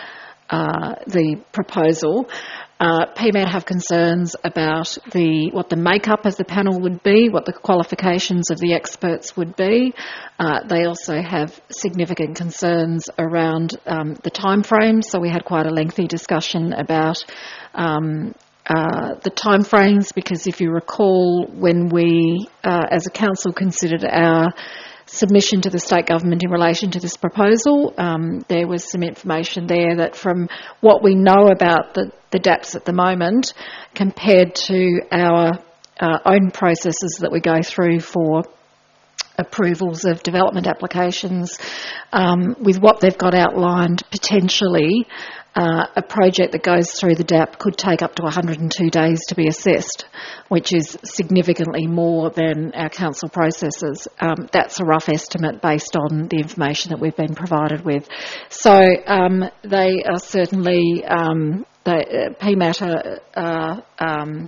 uh, the proposal. Uh, P M A T have concerns about the what the makeup of the panel would be, what the qualifications of the experts would be. Uh, they also have significant concerns around um, the timeframes. So we had quite a lengthy discussion about um, uh, the timeframes, because if you recall, when we, uh, as a council, considered our submission to the state government in relation to this proposal, um, there was some information there that from what we know about the, the D A P S at the moment compared to our uh, own processes that we go through for approvals of development applications, um, with what they've got outlined, potentially uh, a project that goes through the D A P could take up to one hundred two days to be assessed, which is significantly more than our council processes. Um, that's a rough estimate based on the information that we've been provided with. So um, they are certainly, um, they, uh, P M A T uh, um,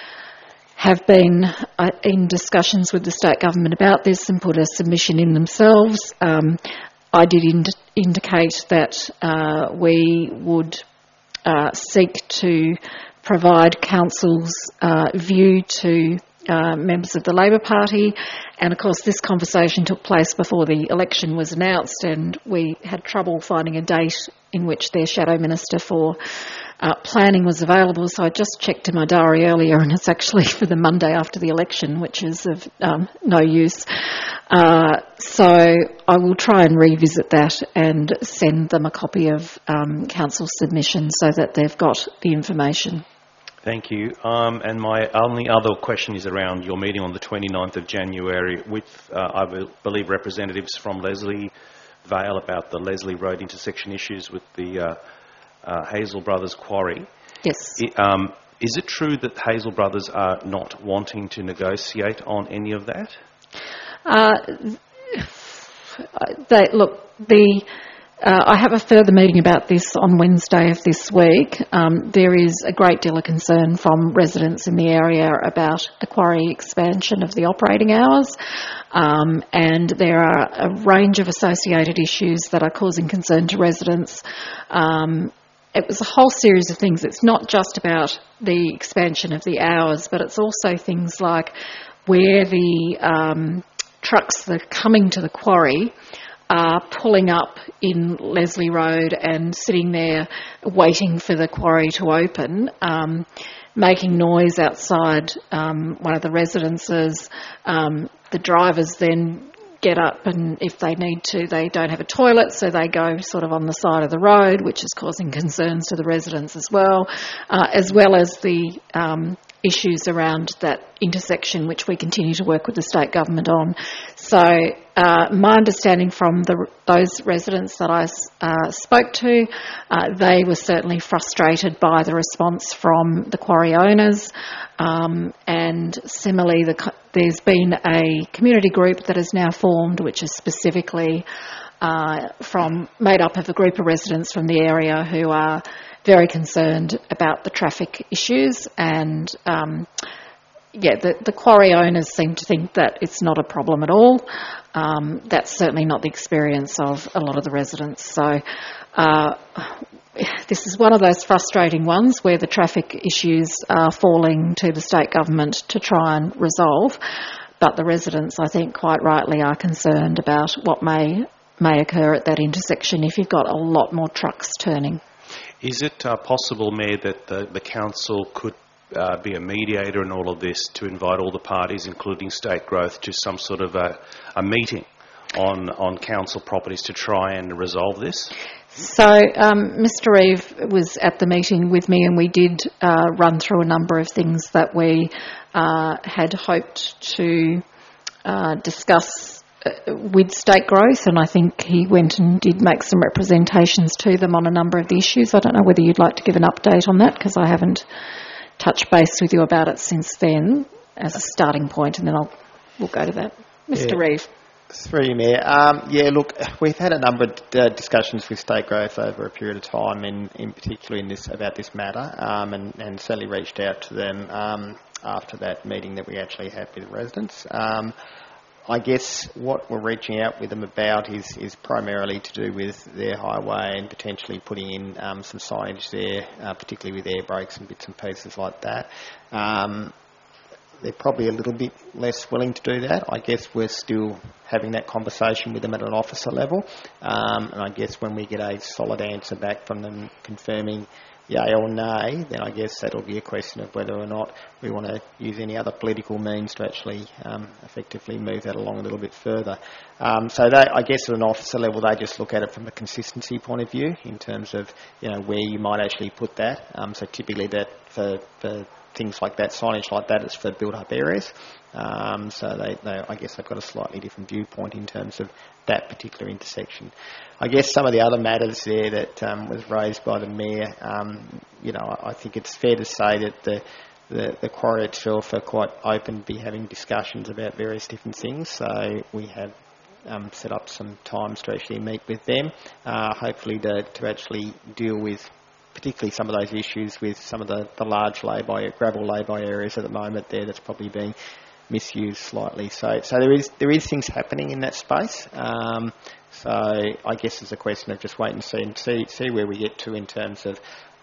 have been uh, in discussions with the state government about this and put a submission in themselves. Um, I did ind- indicate that uh, we would uh, seek to provide council's uh, view to uh, members of the Labor Party. And of course this conversation took place before the election was announced, and we had trouble finding a date in which their shadow minister for uh, planning was available. So I just checked in my diary earlier, and it's actually for the Monday after the election, which is of um, no use. Uh, so I will try and revisit that and send them a copy of um, council submission so that they've got the information. Thank you. Um, and my only other question is around your meeting on the twenty-ninth of January with, uh, I be- believe, representatives from Leslie Vale about the Leslie Road intersection issues with the uh, uh, Hazel Brothers quarry. Yes. It, um, is it true that Hazel Brothers are not wanting to negotiate on any of that? Uh, they, look, the... Uh, I have a further meeting about this on Wednesday of this week. Um, there is a great deal of concern from residents in the area about the quarry expansion of the operating hours, um, and there are a range of associated issues that are causing concern to residents. Um, it was a whole series of things. It's not just about the expansion of the hours, but it's also things like where the um, trucks that are coming to the quarry are pulling up in Leslie Road and sitting there waiting for the quarry to open, um, making noise outside um, one of the residences. Um, the drivers then get up, and if they need to, they don't have a toilet, so they go sort of on the side of the road, which is causing concerns to the residents as well, uh, as well as the um, issues around that intersection, which we continue to work with the state government on. So uh, my understanding from the, those residents that I uh, spoke to, uh, they were certainly frustrated by the response from the quarry owners, um, and similarly the, there's been a community group that is now formed, which is specifically uh, from made up of a group of residents from the area who are very concerned about the traffic issues, and um, yeah, the, the quarry owners seem to think that it's not a problem at all. Um, that's certainly not the experience of a lot of the residents. So uh, this is one of those frustrating ones where the traffic issues are falling to the state government to try and resolve, but the residents, I think, quite rightly are concerned about what may may occur at that intersection if you've got a lot more trucks turning. Is it uh, possible, Mayor, that the, the council could uh, be a mediator in all of this to invite all the parties, including State Growth, to some sort of a, a meeting on, on council properties to try and resolve this? So um, Mister Reeve was at the meeting with me, and we did uh, run through a number of things that we uh, had hoped to uh, discuss with State Growth, and I think he went and did make some representations to them on a number of the issues. I don't know whether you'd like to give an update on that, because I haven't touched base with you about it since then as a starting point, and then I'll we'll go to that. Mister Yeah. Reeve. Through you, Mayor. Um, yeah, look, we've had a number of uh, discussions with State Growth over a period of time, and in particular in this about this matter, um, and, and certainly reached out to them um, after that meeting that we actually had with residents. Um, I guess what we're reaching out with them about is, is primarily to do with their highway and potentially putting in um, some signage there, uh, particularly with air brakes and bits and pieces like that. Um, they're probably a little bit less willing to do that. I guess we're still having that conversation with them at an officer level, um, and I guess when we get a solid answer back from them confirming yay or nay, then I guess that'll be a question of whether or not we want to use any other political means to actually um, effectively move that along a little bit further. Um, so they, I guess at an officer level, they just look at it from a consistency point of view in terms of, you know, where you might actually put that. Um, so typically that for, for things like that, signage like that, is for built-up areas. Um, so they, they, I guess they've got a slightly different viewpoint in terms of that particular intersection. I guess some of the other matters there that um, was raised by the Mayor, um, you know, I think it's fair to say that the, the, the quarry itself are quite open to be having discussions about various different things. So we have um, set up some times to actually meet with them, uh, hopefully to, to actually deal with particularly some of those issues with some of the, the large lay-by, gravel lay-by areas at the moment there that's probably being misused slightly. So so there is there is things happening in that space. Um, so I guess it's a question of just wait and see and see, see where we get to in terms of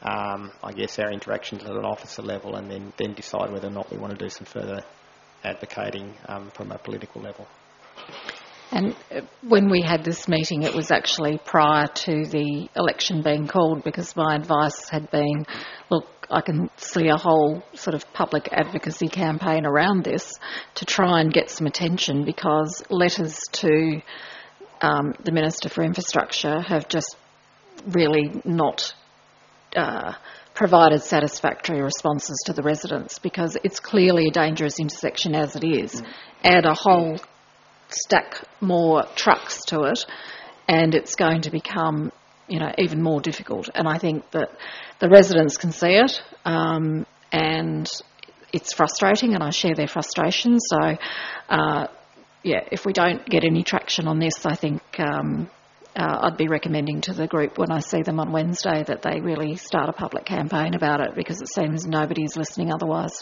um, I guess, our interactions at an officer level, and then, then decide whether or not we want to do some further advocating um, from a political level. And when we had this meeting, it was actually prior to the election being called, because my advice had been, look, I can see a whole sort of public advocacy campaign around this to try and get some attention, because letters to um, the Minister for Infrastructure have just really not uh, provided satisfactory responses to the residents, because it's clearly a dangerous intersection as it is. Mm. Add a whole stack more trucks to it, and it's going to become, you know, even more difficult. And I think that the residents can see it, um, and it's frustrating, and I share their frustration. So, uh, yeah, if we don't get any traction on this, I think um, uh, I'd be recommending to the group when I see them on Wednesday that they really start a public campaign about it, because it seems nobody's listening otherwise.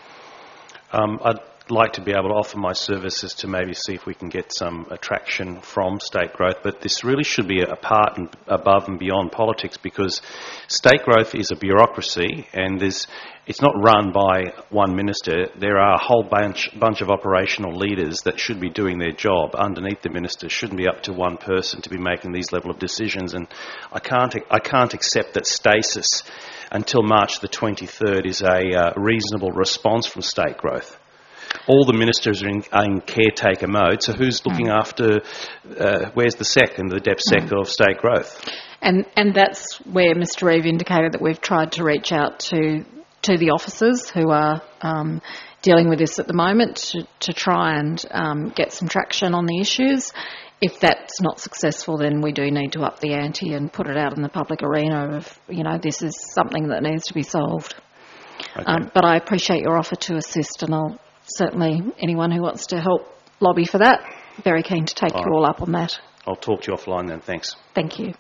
Um, I'd like to be able to offer my services to maybe see if we can get some attraction from state growth, but this really should be a part and above and beyond politics, because state growth is a bureaucracy, and there's, it's not run by one minister. There are a whole bunch, bunch of operational leaders that should be doing their job underneath the minister. It shouldn't be up to one person to be making these level of decisions, and I can't, I can't accept that stasis until March the twenty-third is a uh, reasonable response from state growth. All the ministers are in, are in caretaker mode, so who's looking mm. after, uh, where's the sec and the DepSec mm. of state growth? And and that's where Mister Reeve indicated that we've tried to reach out to to the officers who are um, dealing with this at the moment to, to try and um, get some traction on the issues. If that's not successful, then we do need to up the ante and put it out in the public arena of, you know, this is something that needs to be solved. Okay. Um, but I appreciate your offer to assist, and I'll certainly, anyone who wants to help lobby for that, very keen to take all you all up on that. I'll talk to you offline then, thanks. Thank you.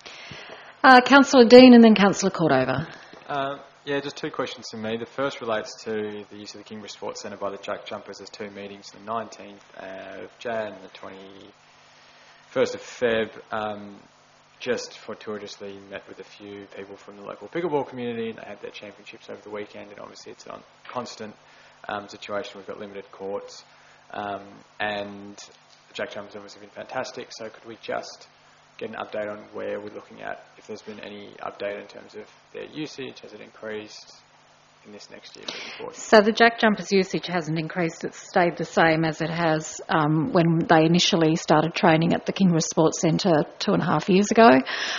Uh, Councillor Dean and then Councillor Cordova. Uh, yeah, just two questions from me. The first relates to the use of the Kingborough Sports Centre by the Jack Jumpers. There's two meetings, the nineteenth of Jan and the twenty-first of Feb. Um, just fortuitously met with a few people from the local pickleball community, and they had their championships over the weekend, and obviously it's on constant Um, situation. We've got limited courts, um, and the Jack Jumpers have obviously been fantastic, so could we just get an update on where we're looking at, if there's been any update in terms of their usage? Has it increased in this next year moving forward? So the Jack Jumpers usage hasn't increased, it's stayed the same as it has um, when they initially started training at the Kingborough Sports Centre two and a half years ago,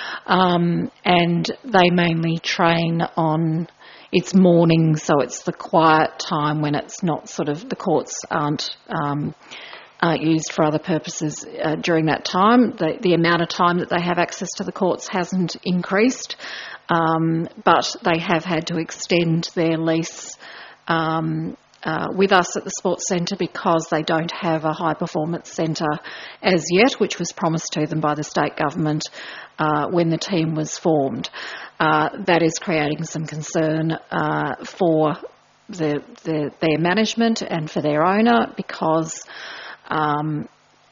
um, and they mainly train on It's morning, so it's the quiet time when it's not sort of, the courts aren't um, aren't used for other purposes uh, during that time. The, the amount of time that they have access to the courts hasn't increased, um, but they have had to extend their lease um, uh, with us at the Sports Centre because they don't have a high performance centre as yet, which was promised to them by the state government uh, when the team was formed. Uh, that is creating some concern uh, for the, the, their management and for their owner, because um,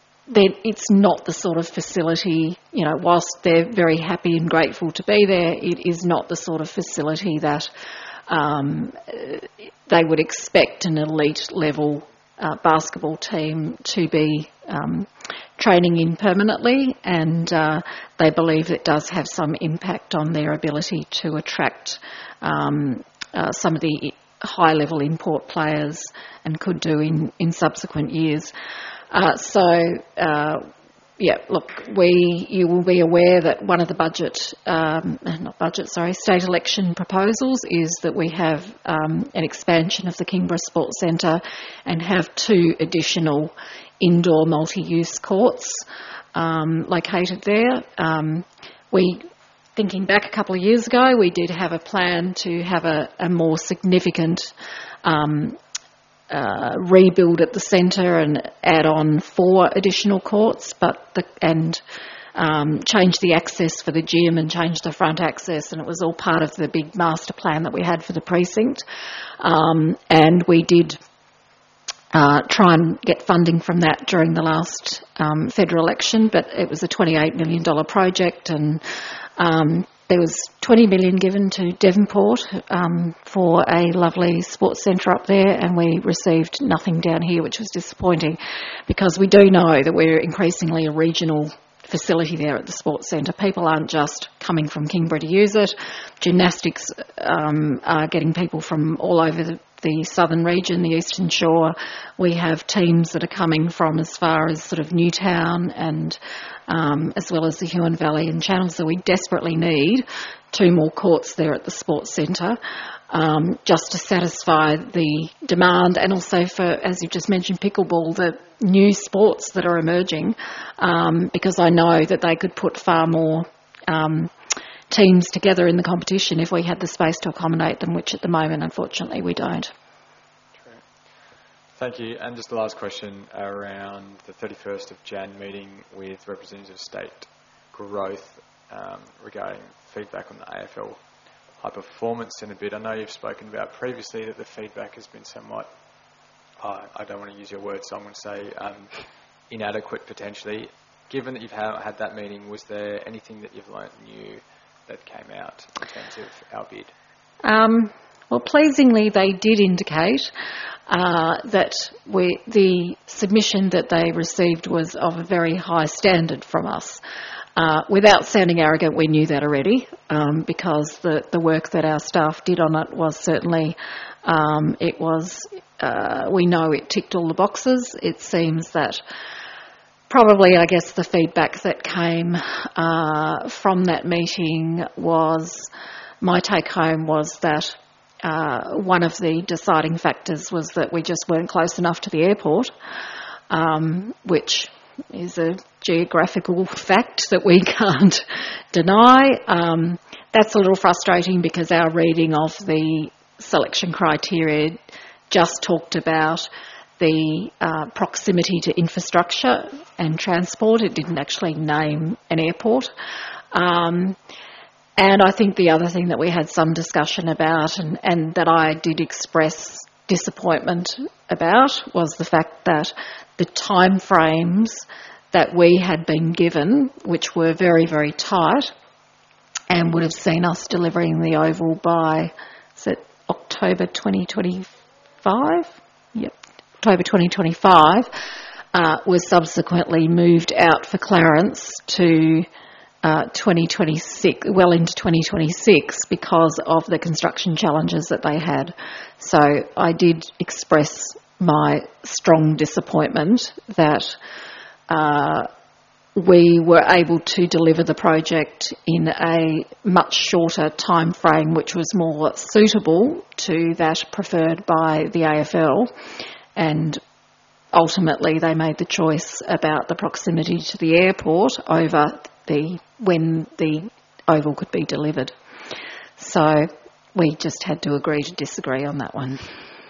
it's not the sort of facility, you know, whilst they're very happy and grateful to be there, it is not the sort of facility that um, they would expect an elite level uh, basketball team to be um, training in permanently, and uh, they believe it does have some impact on their ability to attract um, uh, some of the high-level import players, and could do in, in subsequent years. Uh, so, uh, yeah, look, we you will be aware that one of the budget, um, not budget, sorry, state election proposals is that we have um, an expansion of the Kingborough Sports Centre and have two additional indoor multi-use courts um, located there. Um, we, thinking back a couple of years ago, we did have a plan to have a, a more significant um, uh, rebuild at the centre and add on four additional courts, but the, and um, change the access for the gym and change the front access, and it was all part of the big master plan that we had for the precinct. Um, and we did Uh, try and get funding from that during the last um, federal election, but it was a twenty-eight million dollars project, and um, there was twenty million dollars given to Devonport um, for a lovely sports centre up there, and we received nothing down here, which was disappointing, because we do know that we're increasingly a regional facility there at the sports centre. People aren't just coming from Kingborough to use it. Gymnastics um, are getting people from all over the, the southern region, the Eastern Shore. We have teams that are coming from as far as sort of Newtown and um, as well as the Huon Valley and Channel. So we desperately need two more courts there at the sports centre. Um, just to satisfy the demand, and also for, as you've just mentioned, pickleball, the new sports that are emerging, um, because I know that they could put far more um, teams together in the competition if we had the space to accommodate them, which at the moment, unfortunately, we don't. True. Thank you. And just the last question around the thirty-first of January meeting with representatives of state growth um, regarding feedback on the A F L high performance in a bit. I know you've spoken about previously that the feedback has been somewhat, uh, I don't want to use your words, so I'm going to say um, inadequate potentially. Given that you've ha- had that meeting, was there anything that you've learnt new that came out in terms of our bid? Um, well, pleasingly, they did indicate uh, that we, the submission that they received was of a very high standard from us. Uh, without sounding arrogant, we knew that already, um, because the, the work that our staff did on it was certainly, um, it was, uh, we know it ticked all the boxes. It seems that probably, I guess, the feedback that came uh, from that meeting was, my take home was that uh, one of the deciding factors was that we just weren't close enough to the airport, um, which is a geographical fact that we can't deny. Um, that's a little frustrating because our reading of the selection criteria just talked about the uh, proximity to infrastructure and transport. It didn't actually name an airport. Um, and I think the other thing that we had some discussion about, and, and that I did express disappointment about, was the fact that the time frames that we had been given, which were very, very tight, and would have seen us delivering the Oval by, is it October twenty twenty-five? Yep, October twenty twenty-five, uh, was subsequently moved out for clearance to uh, twenty twenty-six, well into twenty twenty-six, because of the construction challenges that they had. So I did express my strong disappointment that uh, we were able to deliver the project in a much shorter time frame, which was more suitable to that preferred by the A F L, and ultimately they made the choice about the proximity to the airport over the when the Oval could be delivered. So we just had to agree to disagree on that one.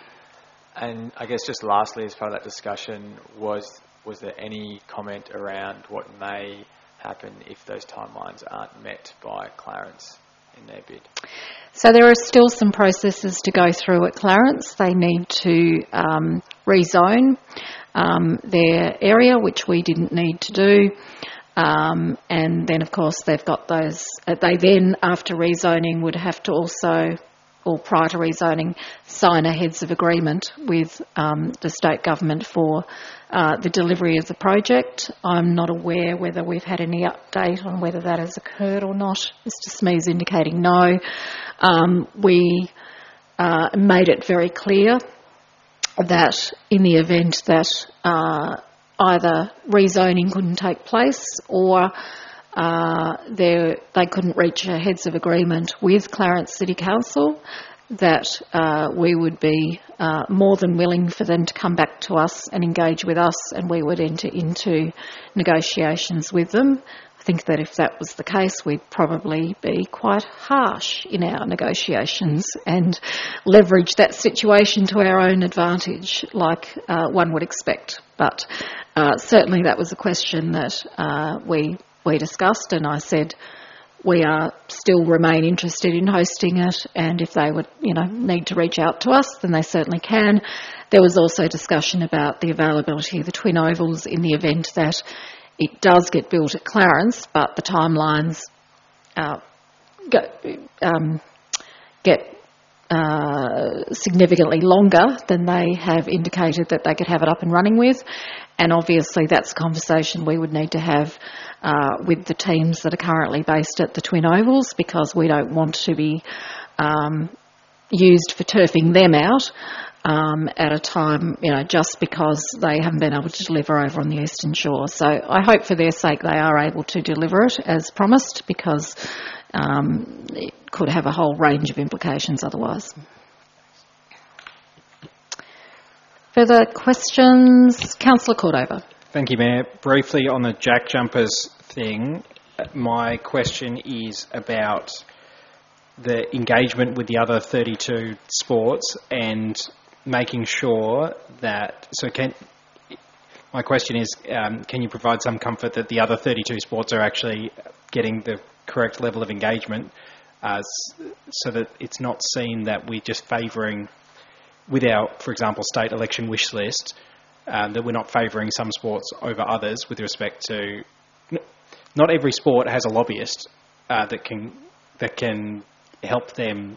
And I guess just lastly, as part of that discussion, was was there any comment around what may happen if those timelines aren't met by Clarence in their bid? So there are still some processes to go through at Clarence. They need to um, rezone um, their area, which we didn't need to do. Um, and then, of course, they've got those... Uh, they then, after rezoning, would have to also, or prior to rezoning, sign a heads of agreement with um, the state government for uh, the delivery of the project. I'm not aware whether we've had any update on whether that has occurred or not. Mister Smee's indicating no. Um, we uh, made it very clear that in the event that uh, either rezoning couldn't take place or uh, they couldn't reach a heads of agreement with Clarence City Council, that uh, we would be uh, more than willing for them to come back to us and engage with us, and we would enter into negotiations with them. I think that if that was the case, we'd probably be quite harsh in our negotiations and leverage that situation to our own advantage, like uh, one would expect. But uh, certainly that was a question that uh, we we discussed, and I said we are still remain interested in hosting it, and if they would, you know, need to reach out to us, then they certainly can. There was also discussion about the availability of the twin ovals in the event that it does get built at Clarence, but the timelines uh, go, um, get uh, significantly longer than they have indicated that they could have it up and running with. And obviously that's a conversation we would need to have uh, with the teams that are currently based at the Twin Ovals, because we don't want to be um, used for turfing them out um, at a time, you know, just because they haven't been able to deliver over on the Eastern Shore. So I hope for their sake they are able to deliver it as promised, because um, it could have a whole range of implications otherwise. Further questions? Councillor Cordova. Thank you, Mayor. Briefly on the Jack Jumpers thing, my question is about the engagement with the other thirty-two sports and making sure that, so can, my question is, um, can you provide some comfort that the other thirty-two sports are actually getting the correct level of engagement, uh, so that it's not seen that we're just favouring, with our, for example, state election wish list, um, that we're not favouring some sports over others with respect to, not every sport has a lobbyist uh, that can that can help them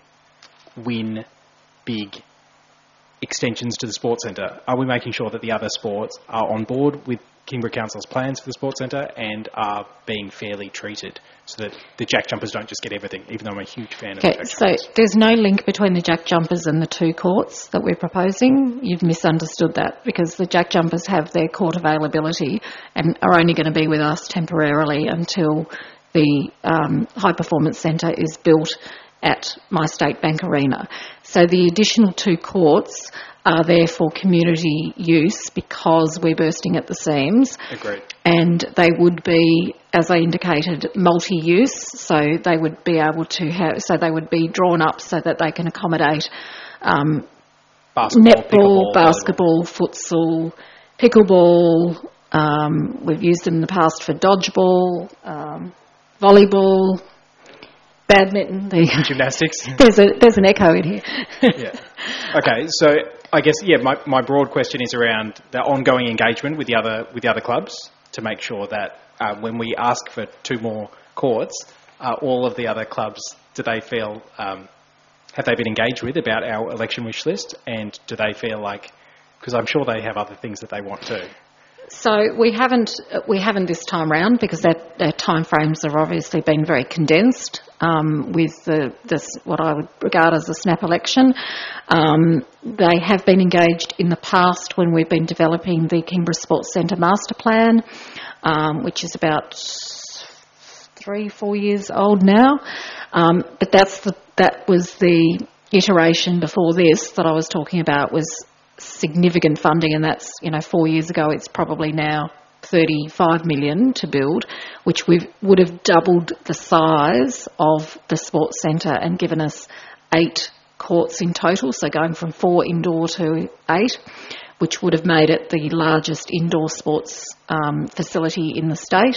win big extensions to the sports centre. Are we making sure that the other sports are on board with Kingborough Council's plans for the sports centre and are being fairly treated, so that the Jack Jumpers don't just get everything, even though I'm a huge fan Okay, of the Jack so Jumpers? there's no link between the Jack Jumpers and the two courts that we're proposing. You've misunderstood that, because the Jack Jumpers have their court availability and are only going to be with us temporarily until the um, High Performance Centre is built at My State Bank Arena. So the additional two courts are there for community use because we're bursting at the seams. Agreed. And they would be, as I indicated, multi-use, so they would be able to have, so they would be drawn up so that they can accommodate um, Basketball, netball, pickleball, basketball, futsal, pickleball. Um, we've used them in the past for dodgeball, um, volleyball, badminton. The Gymnastics. there's a there's an echo in here. Yeah. Okay, so I guess, yeah, my, my broad question is around the ongoing engagement with the other with the other clubs to make sure that uh, when we ask for two more courts, uh, all of the other clubs, do they feel, um, have they been engaged with about our election wish list, and do they feel like, because I'm sure they have other things that they want too. So we haven't we haven't this time round, because their, their timeframes have obviously been very condensed um, with the this what I would regard as the snap election. Um, they have been engaged in the past when we've been developing the Kingborough Sports Centre Master Plan, um, which is about three four years old now. Um, but that's the that was the iteration before this that I was talking about, was significant funding, and that's, you know, four years ago. It's probably now thirty-five million to build, which we would have doubled the size of the sports centre and given us eight courts in total, so going from four indoor to eight, which would have made it the largest indoor sports um, facility in the state.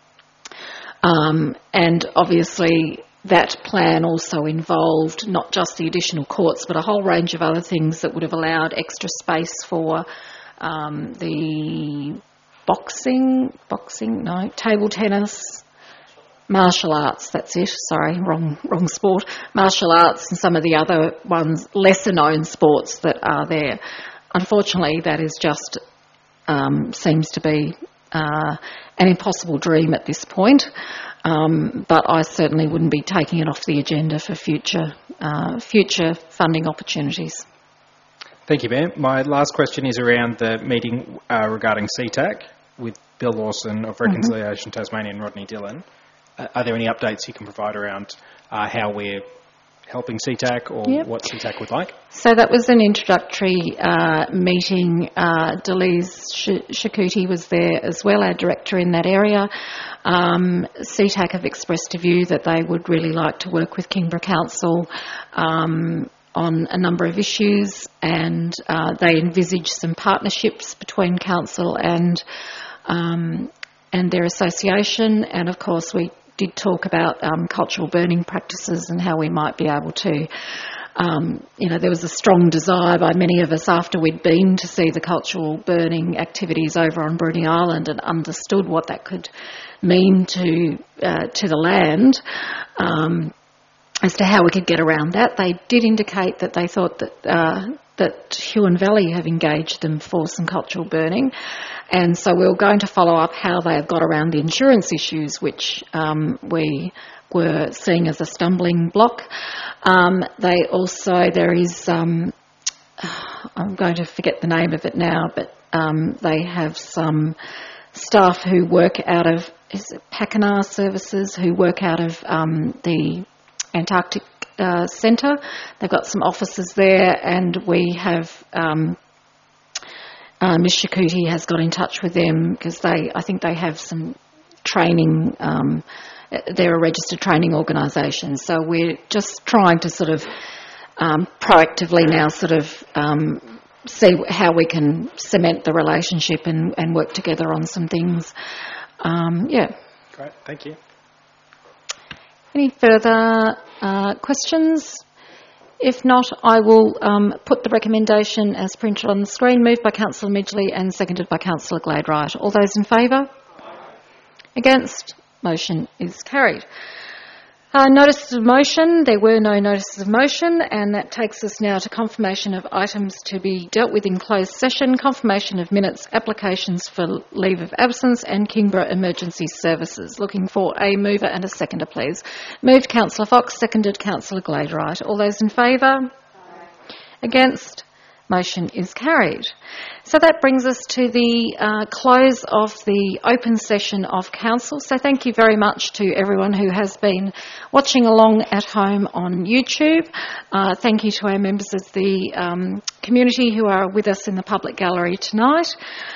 Um, and obviously that plan also involved not just the additional courts, but a whole range of other things that would have allowed extra space for um, the boxing, boxing, no, table tennis, martial arts, that's it, sorry, wrong wrong sport, martial arts and some of the other ones, lesser known sports that are there. Unfortunately, that is just, um, seems to be uh, an impossible dream at this point. Um, but I certainly wouldn't be taking it off the agenda for future uh, future funding opportunities. Thank you, Mayor. My last question is around the meeting uh, regarding C TAC with Bill Lawson of Reconciliation mm-hmm. Tasmania and Rodney Dillon. Uh, are there any updates you can provide around uh, how we're helping C TAC, or yep. what C TAC would like? So that was an introductory uh, meeting. Uh, Delise Shakuti was there as well, our director in that area. Um, C TAC have expressed a view that they would really like to work with Kingborough Council um, on a number of issues, and uh, they envisage some partnerships between council and um, and their association. And of course we did talk about um, cultural burning practices and how we might be able to, um, you know, there was a strong desire by many of us after we'd been to see the cultural burning activities over on Bruny Island and understood what that could mean to uh, to the land, um, as to how we could get around that. They did indicate that they thought that uh, that Huon Valley have engaged them for some cultural burning, and so we were going to follow up how they have got around the insurance issues, which um, we were seeing as a stumbling block. Um, they also, there is, um, I'm going to forget the name of it now, but um, they have some staff who work out of, is it Pakenar Services, who work out of um, the Antarctic uh, Centre. They've got some offices there, and we have, um, uh, Miz Shakuti has got in touch with them because they, I think they have some training, um, they're a registered training organisation, so we're just trying to sort of um, proactively now sort of um, see how we can cement the relationship and, and work together on some things. Um, yeah. Great, thank you. Any further uh, questions? If not, I will um, put the recommendation as printed on the screen, moved by Councillor Midgley and seconded by Councillor Gladwright. All those in favour? Against? Motion is carried. Uh, notices of motion. There were no notices of motion, and that takes us now to confirmation of items to be dealt with in closed session, confirmation of minutes, applications for leave of absence, and Kingborough Emergency Services. Looking for a mover and a seconder, please. Moved Councillor Fox, seconded Councillor Gladwright. All those in favour? Against? Motion is carried. So that brings us to the uh, close of the open session of Council. So thank you very much to everyone who has been watching along at home on YouTube. Uh, thank you to our members of the um, community who are with us in the public gallery tonight.